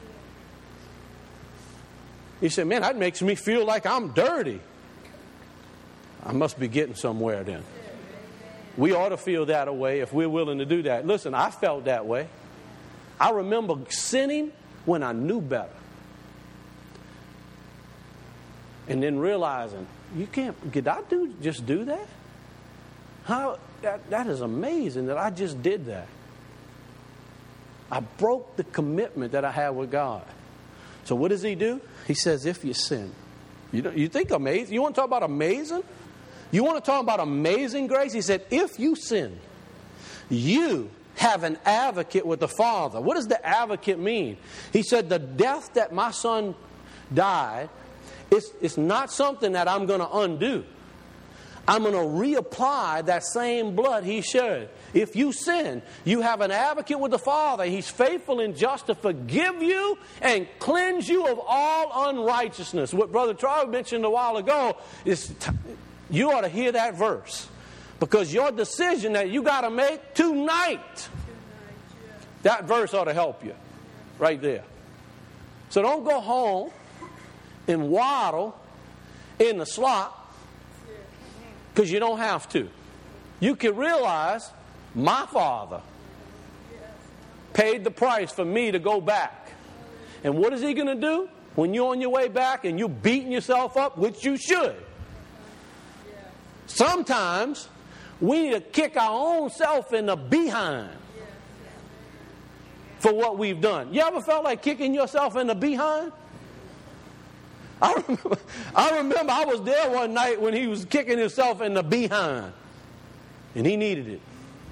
You say, man, that makes me feel like I'm dirty. I must be getting somewhere then. We ought to feel that way if we're willing to do that. Listen, I felt that way. I remember sinning when I knew better. And then realizing, you can't, did I do, just do that? How, that, that is amazing that I just did that. I broke the commitment that I had with God. So what does he do? He says, if you sin. You, don't, you think amazing? You want to talk about amazing? You want to talk about amazing grace? He said, if you sin, you have an advocate with the Father. What does the advocate mean? He said, the death that my son died, it's, it's not something that I'm going to undo. I'm going to reapply that same blood he shed. If you sin, you have an advocate with the Father. He's faithful and just to forgive you and cleanse you of all unrighteousness. What Brother Charles mentioned a while ago is t- you ought to hear that verse. Because your decision that you got to make tonight, that verse ought to help you right there. So don't go home and waddle in the slop because you don't have to. You can realize my Father paid the price for me to go back. And what is he going to do when you're on your way back and you're beating yourself up, which you should? Sometimes we need to kick our own self in the behind for what we've done. You ever felt like kicking yourself in the behind? I remember, I remember I was there one night when he was kicking himself in the behind. And he needed it.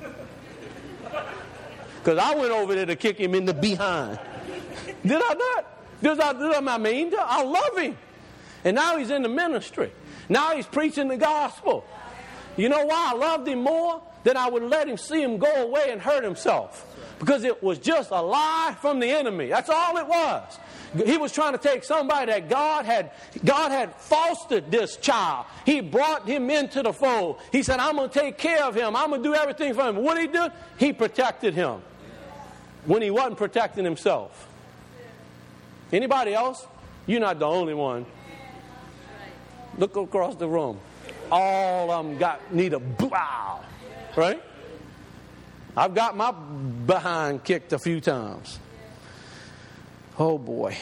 Because I went over there to kick him in the behind. Did I not? Did I, did I mean? I love him. And now he's in the ministry. Now he's preaching the gospel. You know why I loved him more? Than I would let him see him go away and hurt himself. Because it was just a lie from the enemy. That's all it was. He was trying to take somebody that God had God had fostered this child. He brought him into the fold. He said, I'm going to take care of him. I'm going to do everything for him. What did he do? He protected him when he wasn't protecting himself. Anybody else? You're not the only one. Look across the room. All of them got need a wow. Right? I've got my behind kicked a few times. Oh boy.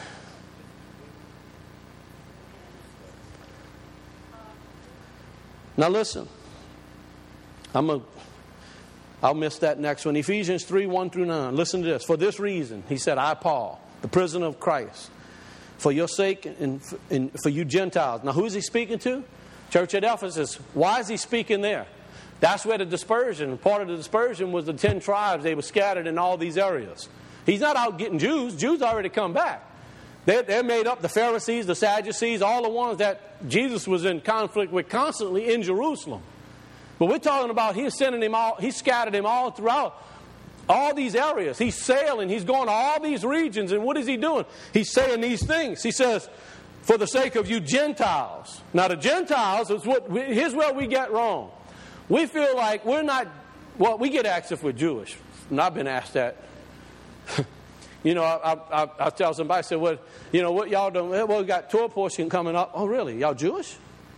Now listen. I'm a I'll miss that next one. Ephesians three, one through nine. Listen to this. For this reason, he said, I, Paul, the prisoner of Christ, for your sake and for you Gentiles. Now who is he speaking to? Church at Ephesus. Why is he speaking there? That's where the dispersion, part of the dispersion was the ten tribes. They were scattered in all these areas. He's not out getting Jews. Jews already come back. They're, they're made up, the Pharisees, the Sadducees, all the ones that Jesus was in conflict with constantly in Jerusalem. But we're talking about he's sending him all, he scattered him all throughout all these areas. He's sailing, he's going to all these regions, and what is he doing? He's saying these things. He says, for the sake of you Gentiles. Now the Gentiles is what, here's where we get wrong. We feel like we're not, well, we get asked if we're Jewish. And I've been asked that. You know, I, I, I tell somebody, I say, well, you know, what y'all doing? Well, we got Torah portion coming up. Oh, really? Y'all Jewish?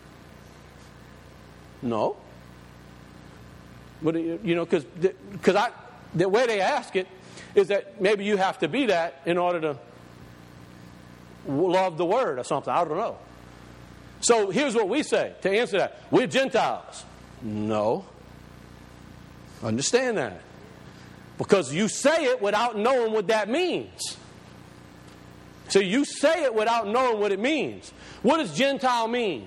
No. But, you know, because because I the way they ask it is that maybe you have to be that in order to love the word or something. I don't know. So here's what we say to answer that. We're Gentiles. No. Understand that. Because you say it without knowing what that means. So you say it without knowing what it means. What does Gentile mean?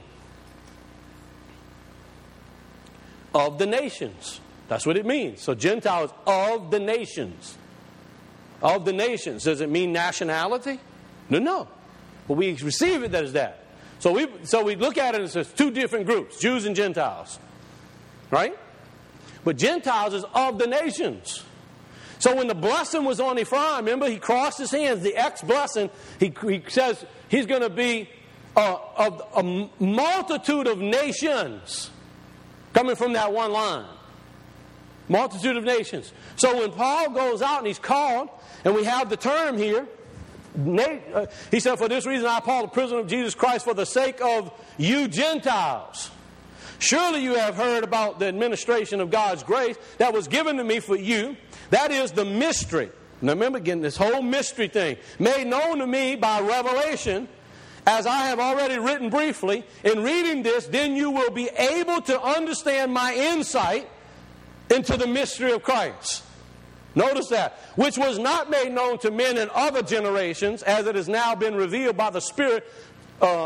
Of the nations. That's what it means. So Gentile is of the nations. Of the nations. Does it mean nationality? No, no. But we receive it as that. So we so we look at it as two different groups, Jews and Gentiles. Right? But Gentiles is of the nations. So when the blessing was on Ephraim, remember, he crossed his hands, the ex-blessing, he, he says he's going to be a, a, a multitude of nations coming from that one line. Multitude of nations. So when Paul goes out and he's called, and we have the term here, he said, for this reason I, Paul, the prisoner of Jesus Christ, for the sake of you Gentiles. Surely you have heard about the administration of God's grace that was given to me for you. That is the mystery. Now remember again, this whole mystery thing. Made known to me by revelation, as I have already written briefly. In reading this, then you will be able to understand my insight into the mystery of Christ. Notice that. Which was not made known to men in other generations, as it has now been revealed by the Spirit uh,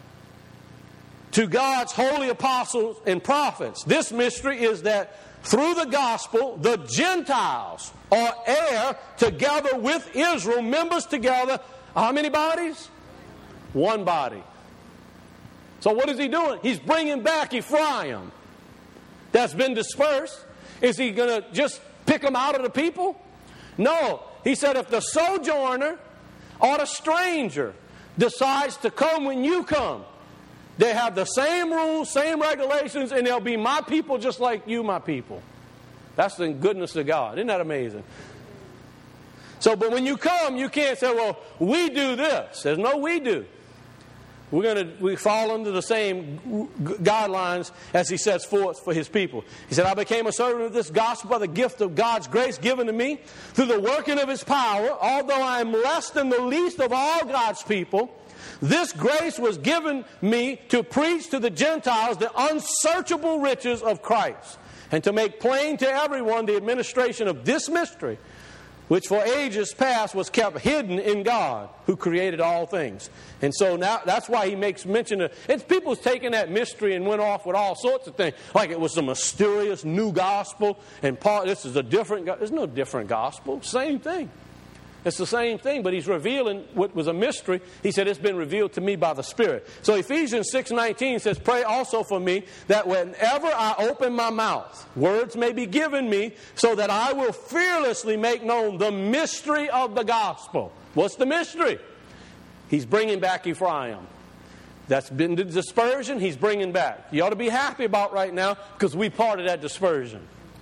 to God's holy apostles and prophets. This mystery is that through the gospel, the Gentiles are heir together with Israel, members together. How many bodies? One body. So what is he doing? He's bringing back Ephraim that's been dispersed. Is he going to just pick them out of the people? No. He said if the sojourner or the stranger decides to come when you come, they have the same rules, same regulations, and they'll be my people just like you, my people. That's the goodness of God. Isn't that amazing? So, but when you come, you can't say, well, we do this. There's no we do. We're going to we fall under the same guidelines as he sets forth for his people. He said, I became a servant of this gospel by the gift of God's grace given to me through the working of his power, although I am less than the least of all God's people. This grace was given me to preach to the Gentiles the unsearchable riches of Christ, and to make plain to everyone the administration of this mystery, which for ages past was kept hidden in God, who created all things. And so now that's why he makes mention of it's people's taking that mystery and went off with all sorts of things, like it was a mysterious new gospel, and Paul, this is a different. There's no different gospel, same thing. It's the same thing, but he's revealing what was a mystery. He said, it's been revealed to me by the Spirit. So Ephesians six nineteen says, pray also for me that whenever I open my mouth, words may be given me so that I will fearlessly make known the mystery of the gospel. What's the mystery? He's bringing back Ephraim. That's been the dispersion he's bringing back. You ought to be happy about right now because we part of that dispersion.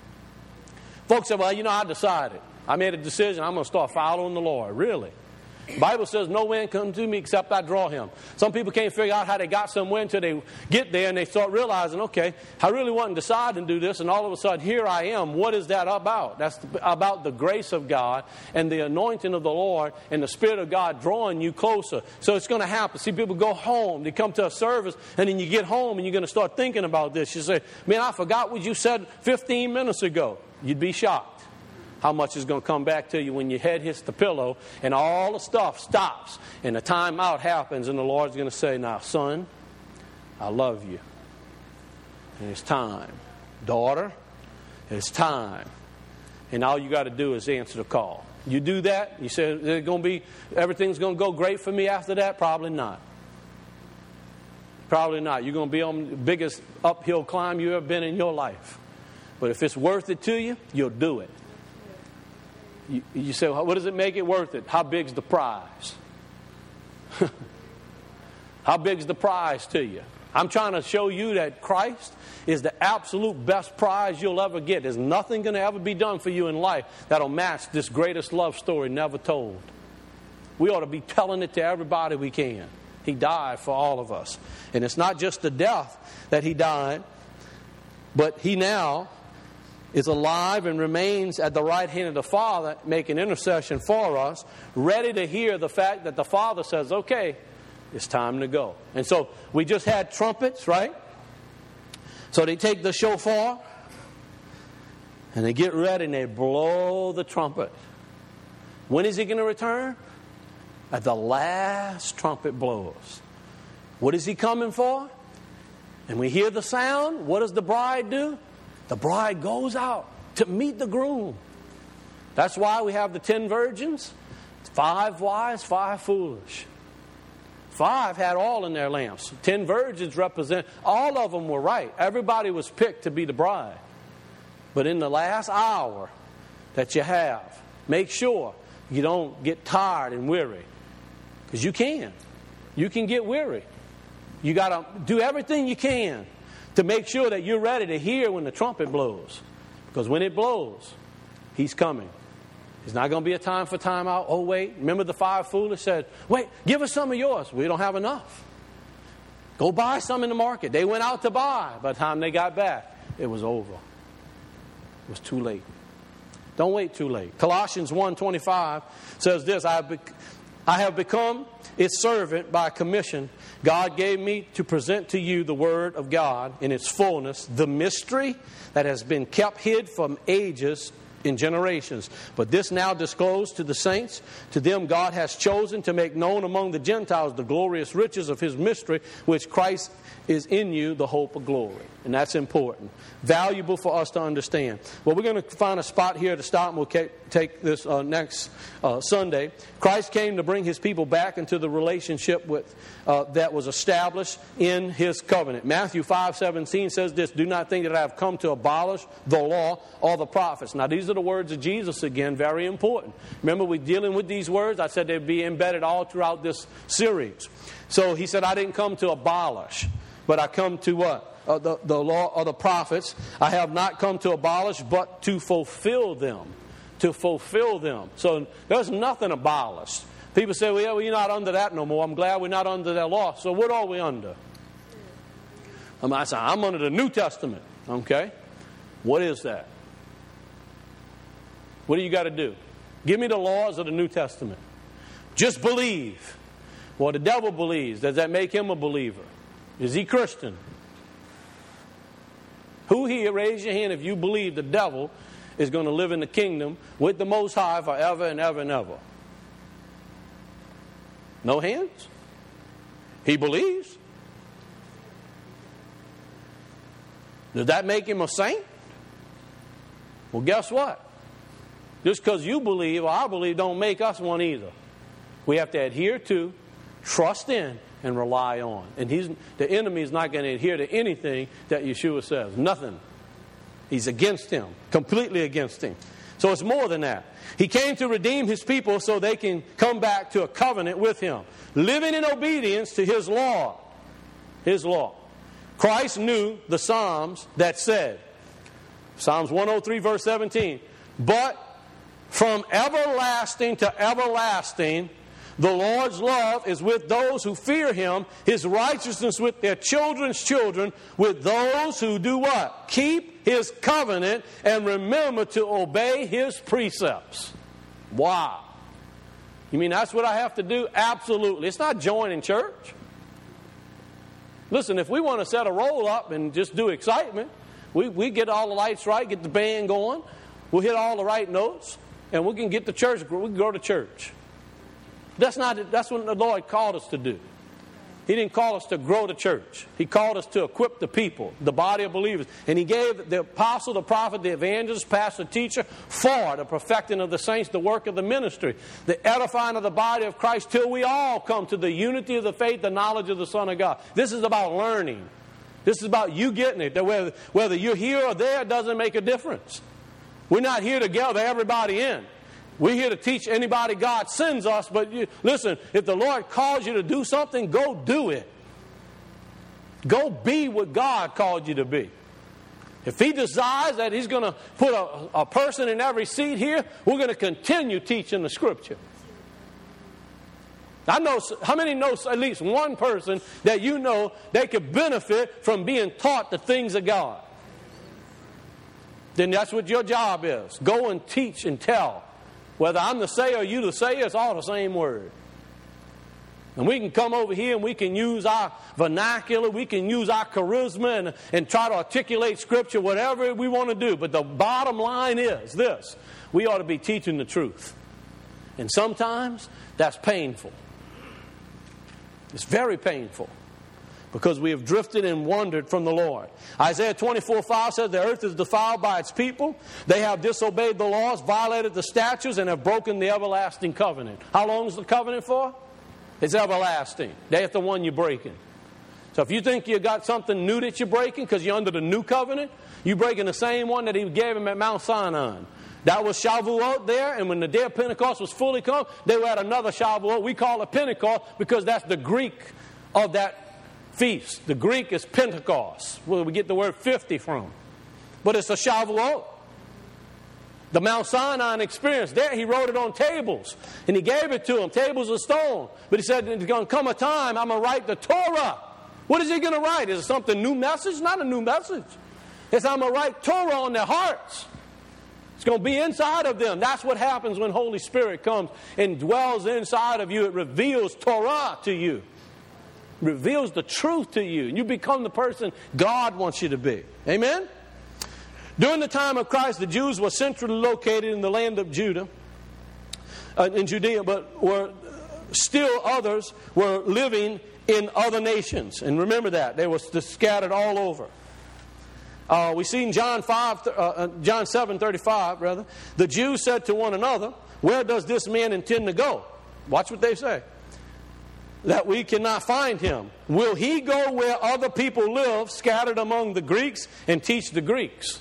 Folks say, well, you know, I decided. I made a decision. I'm going to start following the Lord. Really? The Bible says no man comes to me except I draw him. Some people can't figure out how they got somewhere until they get there and they start realizing, okay, I really wasn't deciding to do this, and all of a sudden here I am. What is that about? That's about the grace of God and the anointing of the Lord and the Spirit of God drawing you closer. So it's going to happen. See, people go home, they come to a service, and then you get home and you're going to start thinking about this. You say, man, I forgot what you said fifteen minutes ago. You'd be shocked how much is going to come back to you when your head hits the pillow and all the stuff stops and the time out happens and the Lord's going to say, now, son, I love you. And it's time. Daughter, it's time. And all you got to do is answer the call. You do that, you say, "It's going to be, everything's going to go great for me after that?" Probably not. Probably not. You're going to be on the biggest uphill climb you've ever been in your life. But if it's worth it to you, you'll do it. You, you say, well, what does it make it worth it? How big's the prize? How big's the prize to you? I'm trying to show you that Christ is the absolute best prize you'll ever get. There's nothing going to ever be done for you in life that'll match this greatest love story never told. We ought to be telling it to everybody we can. He died for all of us. And it's not just the death that He died, but He now is alive and remains at the right hand of the Father, making intercession for us, ready to hear the fact that the Father says, okay, it's time to go. And so we just had trumpets, right? So they take the shofar and they get ready and they blow the trumpet. When is He going to return? At the last trumpet blows. What is He coming for? And we hear the sound. What does the bride do? The bride goes out to meet the groom. That's why we have the ten virgins. Five wise, five foolish. Five had oil in their lamps. Ten virgins represent, all of them were right. Everybody was picked to be the bride. But in the last hour that you have, make sure you don't get tired and weary. Because you can. You can get weary. You got to do everything you can to make sure that you're ready to hear when the trumpet blows. Because when it blows, He's coming. It's not going to be a time for time out. Oh, wait. Remember the five foolish said, wait, give us some of yours. We don't have enough. Go buy some in the market. They went out to buy. By the time they got back, it was over. It was too late. Don't wait too late. Colossians one twenty-five says this, I have, bec- I have become its servant by commission God gave me to present to you the Word of God in its fullness, the mystery that has been kept hid from ages in generations. But this now disclosed to the saints. To them God has chosen to make known among the Gentiles the glorious riches of His mystery, which Christ is in you, the hope of glory. And that's important. Valuable for us to understand. Well, we're going to find a spot here to stop, and we'll take this uh, next uh, Sunday. Christ came to bring His people back into the relationship with uh, that was established in His covenant. Matthew five seventeen says this, do not think that I have come to abolish the law or the prophets. Now, these are the words of Jesus again, very important. Remember, we're dealing with these words. I said they'd be embedded all throughout this series. So He said, I didn't come to abolish, but I come to what? Uh, the, the law of the prophets. I have not come to abolish, but to fulfill them. To fulfill them. So there's nothing abolished. People say, well, yeah, well, you're not under that no more. I'm glad we're not under that law. So what are we under? I say, I'm under the New Testament. Okay? What is that? What do you got to do? Give me the laws of the New Testament. Just believe. Well, the devil believes. Does that make him a believer? Is he Christian? Who here, raise your hand if you believe the devil is going to live in the kingdom with the Most High forever and ever and ever? No hands? He believes. Does that make him a saint? Well, guess what? Just because you believe or I believe don't make us one either. We have to adhere to, trust in, and rely on. And he's, the enemy is not going to adhere to anything that Yeshua says. Nothing. He's against him. Completely against him. So it's more than that. He came to redeem His people so they can come back to a covenant with Him. Living in obedience to His law. His law. Christ knew the Psalms that said, Psalms one oh three verse seventeen, but from everlasting to everlasting, the Lord's love is with those who fear Him, His righteousness with their children's children, with those who do what? Keep His covenant and remember to obey His precepts. Wow. You mean that's what I have to do? Absolutely. It's not joining church. Listen, if we want to set a roll up and just do excitement, we, we get all the lights right, get the band going, we'll hit all the right notes, and we can get the church, we can go to church. That's not. That's what the Lord called us to do. He didn't call us to grow the church. He called us to equip the people, the body of believers. And He gave the apostle, the prophet, the evangelist, pastor, teacher for the perfecting of the saints, the work of the ministry, the edifying of the body of Christ till we all come to the unity of the faith, the knowledge of the Son of God. This is about learning. This is about you getting it. That whether, whether you're here or there doesn't make a difference. We're not here to gather everybody in. We're here to teach anybody God sends us, but you, listen, if the Lord calls you to do something, go do it. Go be what God called you to be. If He decides that He's going to put a, a person in every seat here, we're going to continue teaching the Scripture. I know, how many know at least one person that you know they could benefit from being taught the things of God? Then that's what your job is. Go and teach and tell. Whether I'm the sayer or you the sayer, it's all the same word. And we can come over here and we can use our vernacular, we can use our charisma and, and try to articulate Scripture, whatever we want to do. But the bottom line is this: we ought to be teaching the truth. And sometimes that's painful. It's very painful. Because we have drifted and wandered from the Lord. Isaiah twenty-four five says, the earth is defiled by its people. They have disobeyed the laws, violated the statutes, and have broken the everlasting covenant. How long is the covenant for? It's everlasting. That's the one you're breaking. So if you think you got something new that you're breaking because you're under the new covenant, you're breaking the same one that He gave him at Mount Sinai. That was Shavuot there, and when the day of Pentecost was fully come, they were at another Shavuot. We call it Pentecost because that's the Greek of that feast. The Greek is Pentecost, where we get the word fifty from. But it's a Shavuot. The Mount Sinai experience, there He wrote it on tables. And He gave it to them, tables of stone. But He said, there's going to come a time I'm going to write the Torah. What is He going to write? Is it something new message? Not a new message. It's I'm going to write Torah on their hearts. It's going to be inside of them. That's what happens when Holy Spirit comes and dwells inside of you. It reveals Torah to you. Reveals the truth to you, and you become the person God wants you to be. Amen? During the time of Christ, the Jews were centrally located in the land of Judah, uh, in Judea, but were still others were living in other nations. And remember that. They were scattered all over. Uh, we see in John five, uh, John seven thirty-five, rather, the Jews said to one another, where does this man intend to go? Watch what they say. That we cannot find Him. Will He go where other people live, scattered among the Greeks, and teach the Greeks?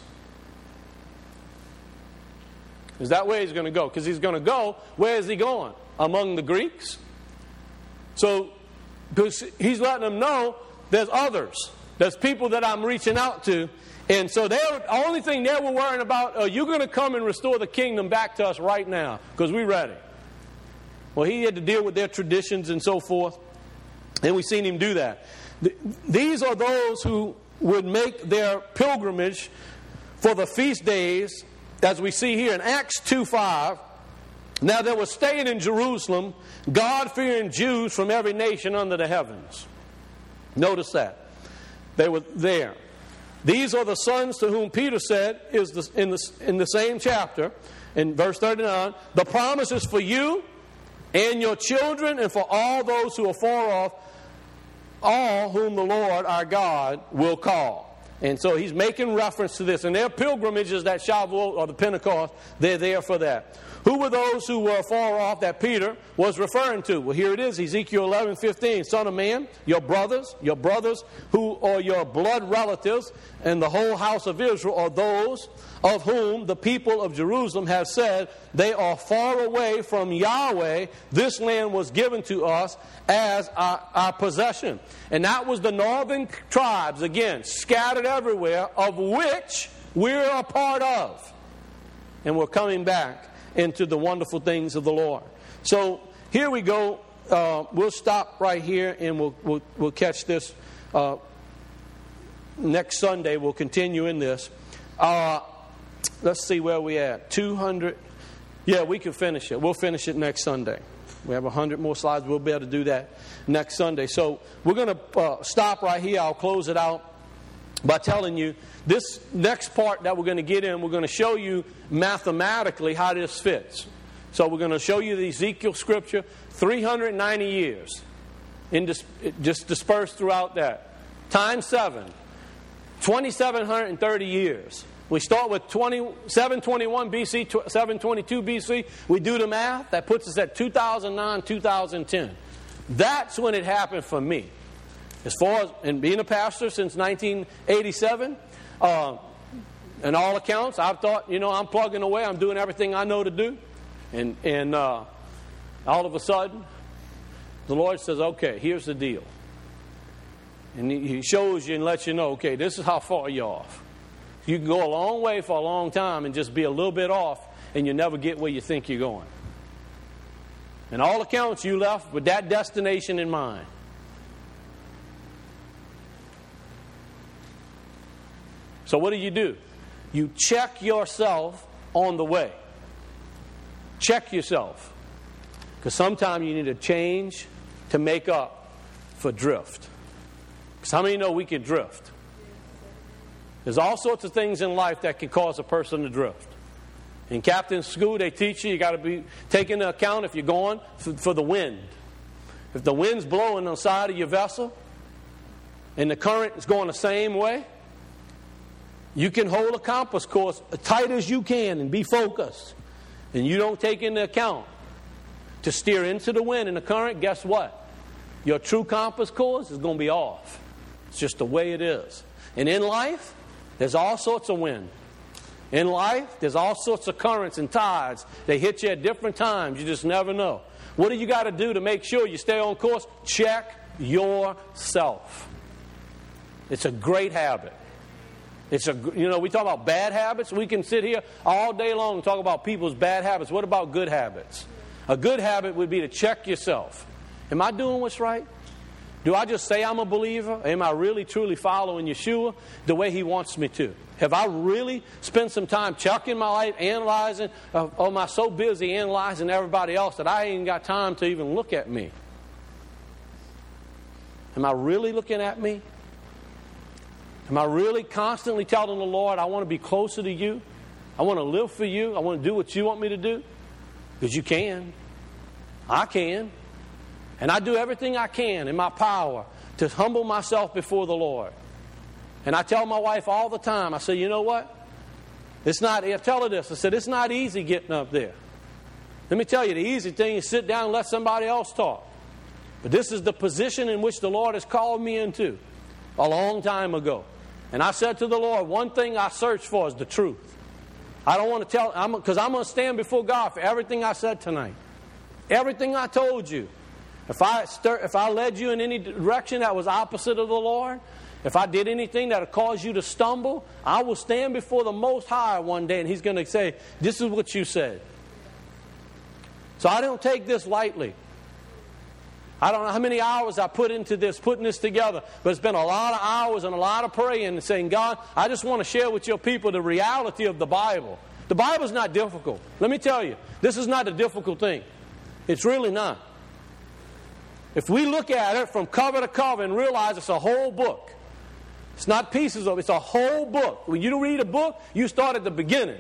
Is that where He's going to go? Because He's going to go, where is He going? Among the Greeks? So, because He's letting them know there's others. There's people that I'm reaching out to. And so the only thing they were worrying about, are you going to come and restore the kingdom back to us right now? Because we're ready. Well, He had to deal with their traditions and so forth. And we've seen Him do that. These are those who would make their pilgrimage for the feast days, as we see here in Acts two five. Now there was staying in Jerusalem God-fearing Jews from every nation under the heavens. Notice that. They were there. These are the sons to whom Peter said, is the, in, the, in the same chapter, in verse thirty-nine, the promise is for you and your children, and for all those who are far off, all whom the Lord our God will call. And so He's making reference to this. And their pilgrimages, that Shavuot or the Pentecost, they're there for that. Who were those who were far off that Peter was referring to? Well, here it is, Ezekiel eleven fifteen. Son of man, your brothers, your brothers who are your blood relatives, and the whole house of Israel are those of whom the people of Jerusalem have said, they are far away from Yahweh. This land was given to us as our, our possession. And that was the northern tribes, again, scattered everywhere, of which we're a part of. And we're coming back into the wonderful things of the Lord. So here we go. Uh, we'll stop right here, and we'll we'll, we'll catch this uh, next Sunday. We'll continue in this. Uh, let's see where we at. two hundred. Yeah, we can finish it. We'll finish it next Sunday. We have one hundred more slides. We'll be able to do that next Sunday. So we're going to uh, stop right here. I'll close it out by telling you this next part that we're going to get in, we're going to show you mathematically how this fits. So we're going to show you the Ezekiel scripture, three hundred ninety years. in dis- just dispersed throughout that. Times seven. two thousand seven hundred thirty years. We start with seven twenty-one B C, seven twenty-two B C. We do the math. That puts us at two thousand nine, two thousand ten. That's when it happened for me. As far as and being a pastor since nineteen eighty-seven, uh, and all accounts, I've thought, you know, I'm plugging away. I'm doing everything I know to do. And, and uh, all of a sudden, the Lord says, okay, here's the deal. And He shows you and lets you know, okay, this is how far you're off. You can go a long way for a long time and just be a little bit off, and you never get where you think you're going. And all accounts, you left with that destination in mind. So what do you do? You check yourself on the way. Check yourself. Because sometimes you need to change to make up for drift. Because how many know we can drift? There's all sorts of things in life that can cause a person to drift. In captain's school, they teach you, you got to be taking into account if you're going for, for the wind. If the wind's blowing on the side of your vessel and the current is going the same way, you can hold a compass course as tight as you can and be focused. And you don't take into account to steer into the wind and the current, guess what? Your true compass course is going to be off. It's just the way it is. And in life, there's all sorts of wind. In life, there's all sorts of currents and tides. They hit you at different times. You just never know. What do you got to do to make sure you stay on course? Check yourself. It's a great habit. It's a, you know, we talk about bad habits. We can sit here all day long and talk about people's bad habits. What about good habits? A good habit would be to check yourself. Am I doing what's right? Do I just say I'm a believer? Am I really, truly following Yeshua the way He wants me to? Have I really spent some time checking my life, analyzing? Uh, or am I so busy analyzing everybody else that I ain't got time to even look at me? Am I really looking at me? Am I really constantly telling the Lord, I want to be closer to You? I want to live for You. I want to do what You want me to do? Because You can. I can. And I do everything I can in my power to humble myself before the Lord. And I tell my wife all the time, I say, you know what? It's not, I tell her this, I said, it's not easy getting up there. Let me tell you, the easy thing is sit down and let somebody else talk. But this is the position in which the Lord has called me into a long time ago. And I said to the Lord, one thing I search for is the truth. I don't want to tell, because I'm, I'm going to stand before God for everything I said tonight. Everything I told you. If I stir, if I led you in any direction that was opposite of the Lord, if I did anything that would cause you to stumble, I will stand before the Most High one day and He's going to say, this is what you said. So I don't take this lightly. I don't know how many hours I put into this, putting this together, but it's been a lot of hours and a lot of praying and saying, God, I just want to share with your people the reality of the Bible. The Bible's not difficult. Let me tell you, this is not a difficult thing. It's really not. If we look at it from cover to cover and realize it's a whole book, it's not pieces of it, it's a whole book. When you read a book, you start at the beginning.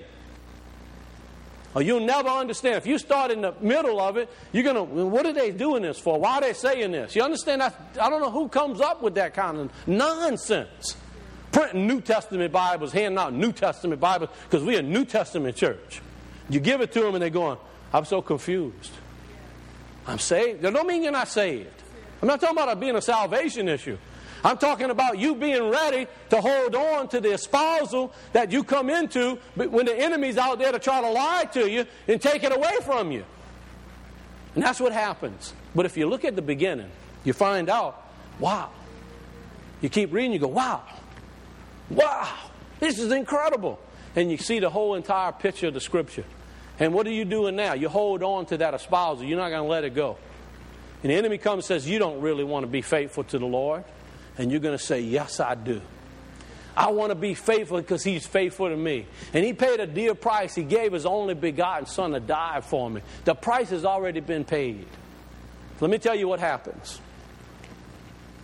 Or you'll never understand. If you start in the middle of it, you're going to, what are they doing this for? Why are they saying this? You understand? That? I don't know who comes up with that kind of nonsense. Printing New Testament Bibles, handing out New Testament Bibles, because we're a New Testament church. You give it to them and they're going, I'm so confused. I'm saved. That don't mean you're not saved. I'm not talking about it being a salvation issue. I'm talking about you being ready to hold on to the espousal that you come into when the enemy's out there to try to lie to you and take it away from you. And that's what happens. But if you look at the beginning, you find out, wow. You keep reading, you go, wow. Wow. This is incredible. And you see the whole entire picture of the Scripture. And what are you doing now? You hold on to that espousal. You're not going to let it go. And the enemy comes and says, you don't really want to be faithful to the Lord. And you're going to say, yes, I do. I want to be faithful because He's faithful to me. And He paid a dear price. He gave His only begotten Son to die for me. The price has already been paid. Let me tell you what happens.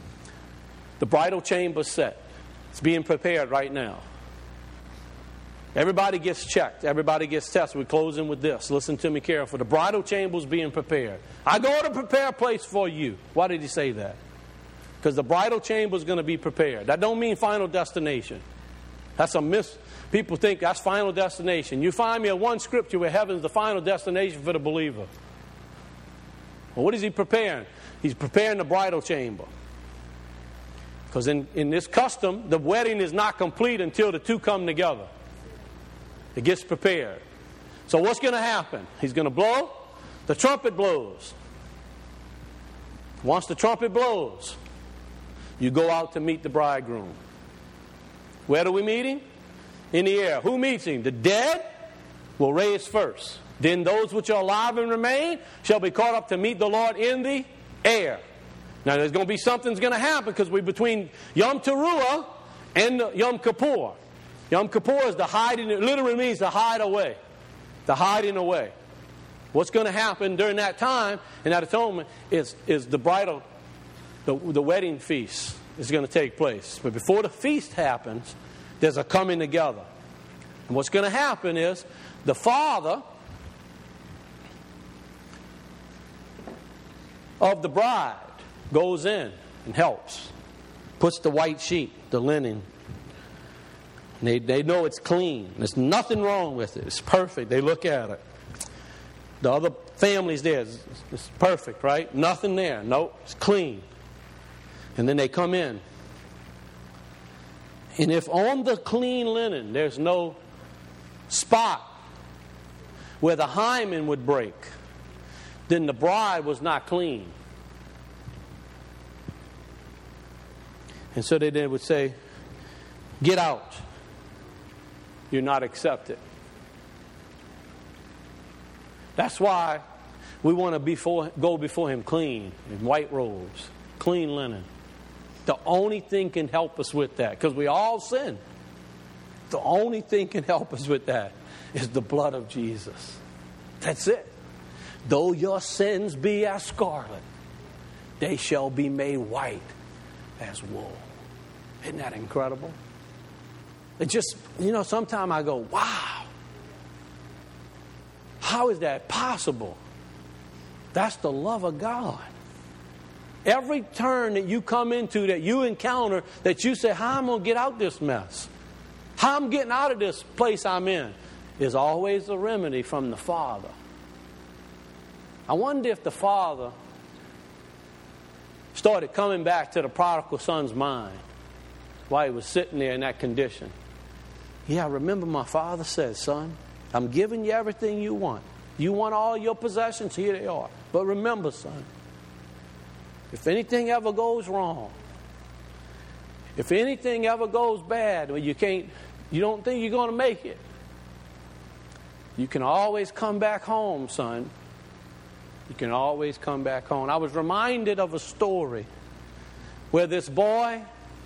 The bridal chamber's set. It's being prepared right now. Everybody gets checked. Everybody gets tested. We close in with this. Listen to me carefully. The bridal chamber is being prepared. I go to prepare a place for you. Why did he say that? Because the bridal chamber is going to be prepared. That don't mean final destination. That's a mis... People think that's final destination. You find me a one scripture where heaven is the final destination for the believer. Well, what is he preparing? He's preparing the bridal chamber. Because in, in this custom, the wedding is not complete until the two come together. It gets prepared. So what's going to happen? He's going to blow. The trumpet blows. Once the trumpet blows, you go out to meet the bridegroom. Where do we meet him? In the air. Who meets him? The dead will raise first. Then those which are alive and remain shall be caught up to meet the Lord in the air. Now there's going to be something's going to happen because we're between Yom Teruah and Yom Kippur. Yom Kippur is the hiding, it literally means to hide away. The hiding away. What's going to happen during that time, in that atonement, is, is the bridal, the, the wedding feast is going to take place. But before the feast happens, there's a coming together. And what's going to happen is the father of the bride goes in and helps. Puts the white sheet, the linen. They, they know it's clean. There's nothing wrong with it. It's perfect. They look at it. The other families there, it's, it's perfect, right? Nothing there. Nope, it's clean. And then they come in. And if on the clean linen there's no spot where the hymen would break, then the bride was not clean. And so they then would say, get out. You're not accepted. That's why we want to before, go before Him clean, in white robes, clean linen. The only thing can help us with that, because we all sin. The only thing can help us with that is the blood of Jesus. That's it. Though your sins be as scarlet, they shall be made white as wool. Isn't that incredible? It just, you know, sometimes I go, wow. How is that possible? That's the love of God. Every turn that you come into, that you encounter, that you say, how am I going to get out this mess? How I'm getting out of this place I'm in, is always a remedy from the Father. I wonder if the Father started coming back to the prodigal son's mind while he was sitting there in that condition. Yeah, I remember my father said, son, I'm giving you everything you want. You want all your possessions? Here they are. But remember, son, if anything ever goes wrong, if anything ever goes bad, or you can't, you don't think you're going to make it, you can always come back home, son. You can always come back home. I was reminded of a story where this boy,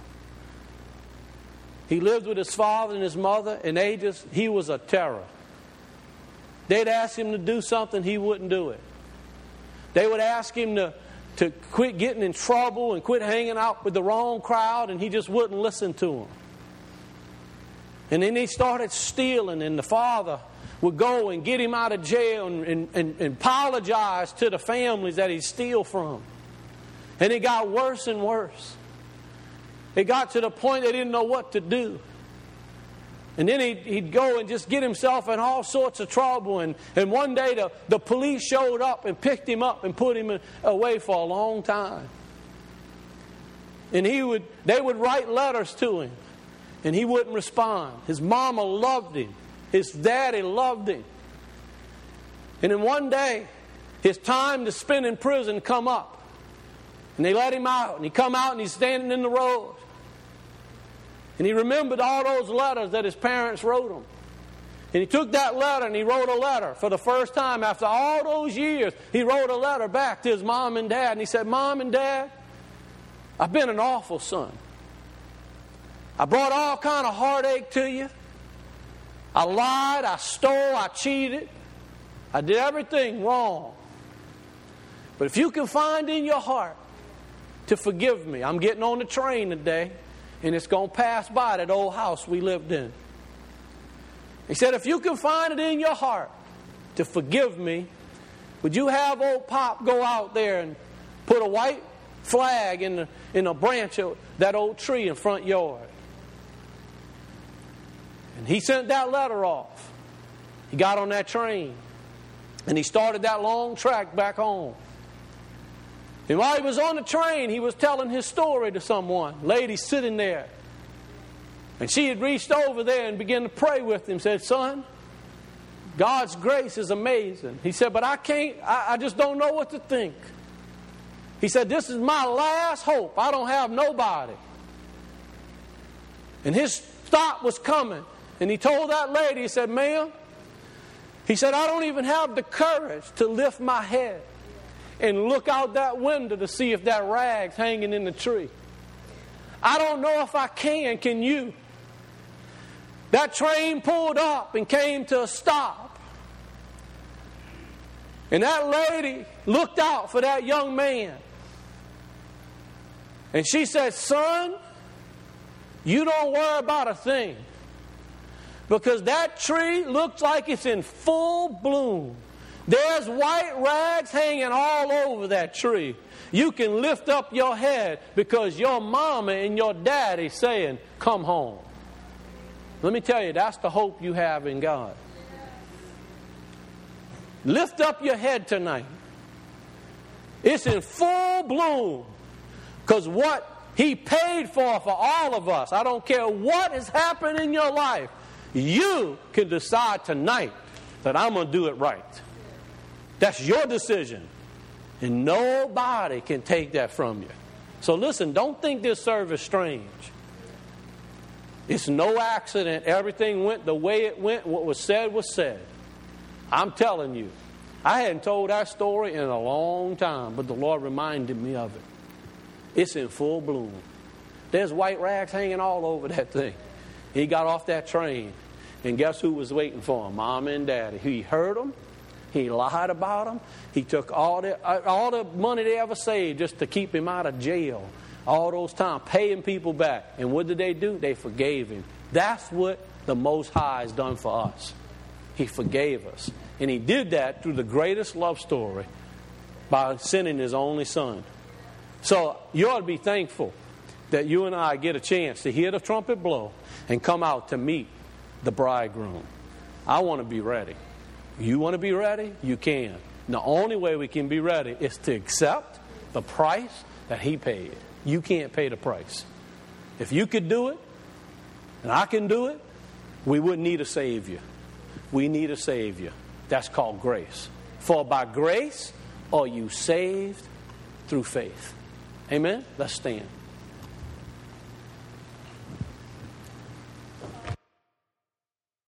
he lived with his father and his mother, and they just, he was a terror. They'd ask him to do something, he wouldn't do it. They would ask him to, to quit getting in trouble and quit hanging out with the wrong crowd, and he just wouldn't listen to them. And then he started stealing, and the father would go and get him out of jail and, and, and, and apologize to the families that he steal from. And it got worse and worse. It got to the point they didn't know what to do. And then he'd, he'd go and just get himself in all sorts of trouble. And, and one day the, the police showed up and picked him up and put him away for a long time. And he would, they would write letters to him, and he wouldn't respond. His mama loved him. His daddy loved him. And then one day, his time to spend in prison come up. And they let him out. And he come out and he's standing in the road. And he remembered all those letters that his parents wrote him. And he took that letter and he wrote a letter for the first time. After all those years, he wrote a letter back to his mom and dad. And he said, Mom and Dad, I've been an awful son. I brought all kind of heartache to you. I lied, I stole, I cheated. I did everything wrong. But if you can find in your heart to forgive me, I'm getting on the train today, and it's going to pass by that old house we lived in. He said, if you can find it in your heart to forgive me, would you have old Pop go out there and put a white flag in the, in a branch of that old tree in front yard? And he sent that letter off. He got on that train and he started that long trek back home. And while he was on the train, he was telling his story to someone. Lady sitting there. And she had reached over there and began to pray with him. Said, son, God's grace is amazing. He said, but I can't, I, I just don't know what to think. He said, this is my last hope. I don't have nobody. And his stop was coming. And he told that lady, he said, ma'am, he said, I don't even have the courage to lift my head and look out that window to see if that rag's hanging in the tree. I don't know if I can. Can you? That train pulled up and came to a stop. And that lady looked out for that young man. And she said, son, you don't worry about a thing. Because that tree looks like it's in full bloom. There's white rags hanging all over that tree. You can lift up your head because your mama and your daddy saying, come home. Let me tell you, that's the hope you have in God. Lift up your head tonight. It's in full bloom. Because what He paid for for all of us, I don't care what has happened in your life, you can decide tonight that I'm going to do it right. That's your decision. And nobody can take that from you. So listen, don't think this service strange. It's no accident. Everything went the way it went. What was said was said. I'm telling you, I hadn't told that story in a long time, but the Lord reminded me of it. It's in full bloom. There's white rags hanging all over that thing. He got off that train, and guess who was waiting for him? Mama and Daddy. He heard them. He lied about them. He took all the, all the money they ever saved just to keep him out of jail. All those times, paying people back. And what did they do? They forgave him. That's what the Most High has done for us. He forgave us. And He did that through the greatest love story by sending His only Son. So you ought to be thankful that you and I get a chance to hear the trumpet blow and come out to meet the bridegroom. I want to be ready. You want to be ready? You can. The only way we can be ready is to accept the price that He paid. You can't pay the price. If you could do it, and I can do it, we wouldn't need a Savior. We need a Savior. That's called grace. For by grace are you saved through faith. Amen? Let's stand.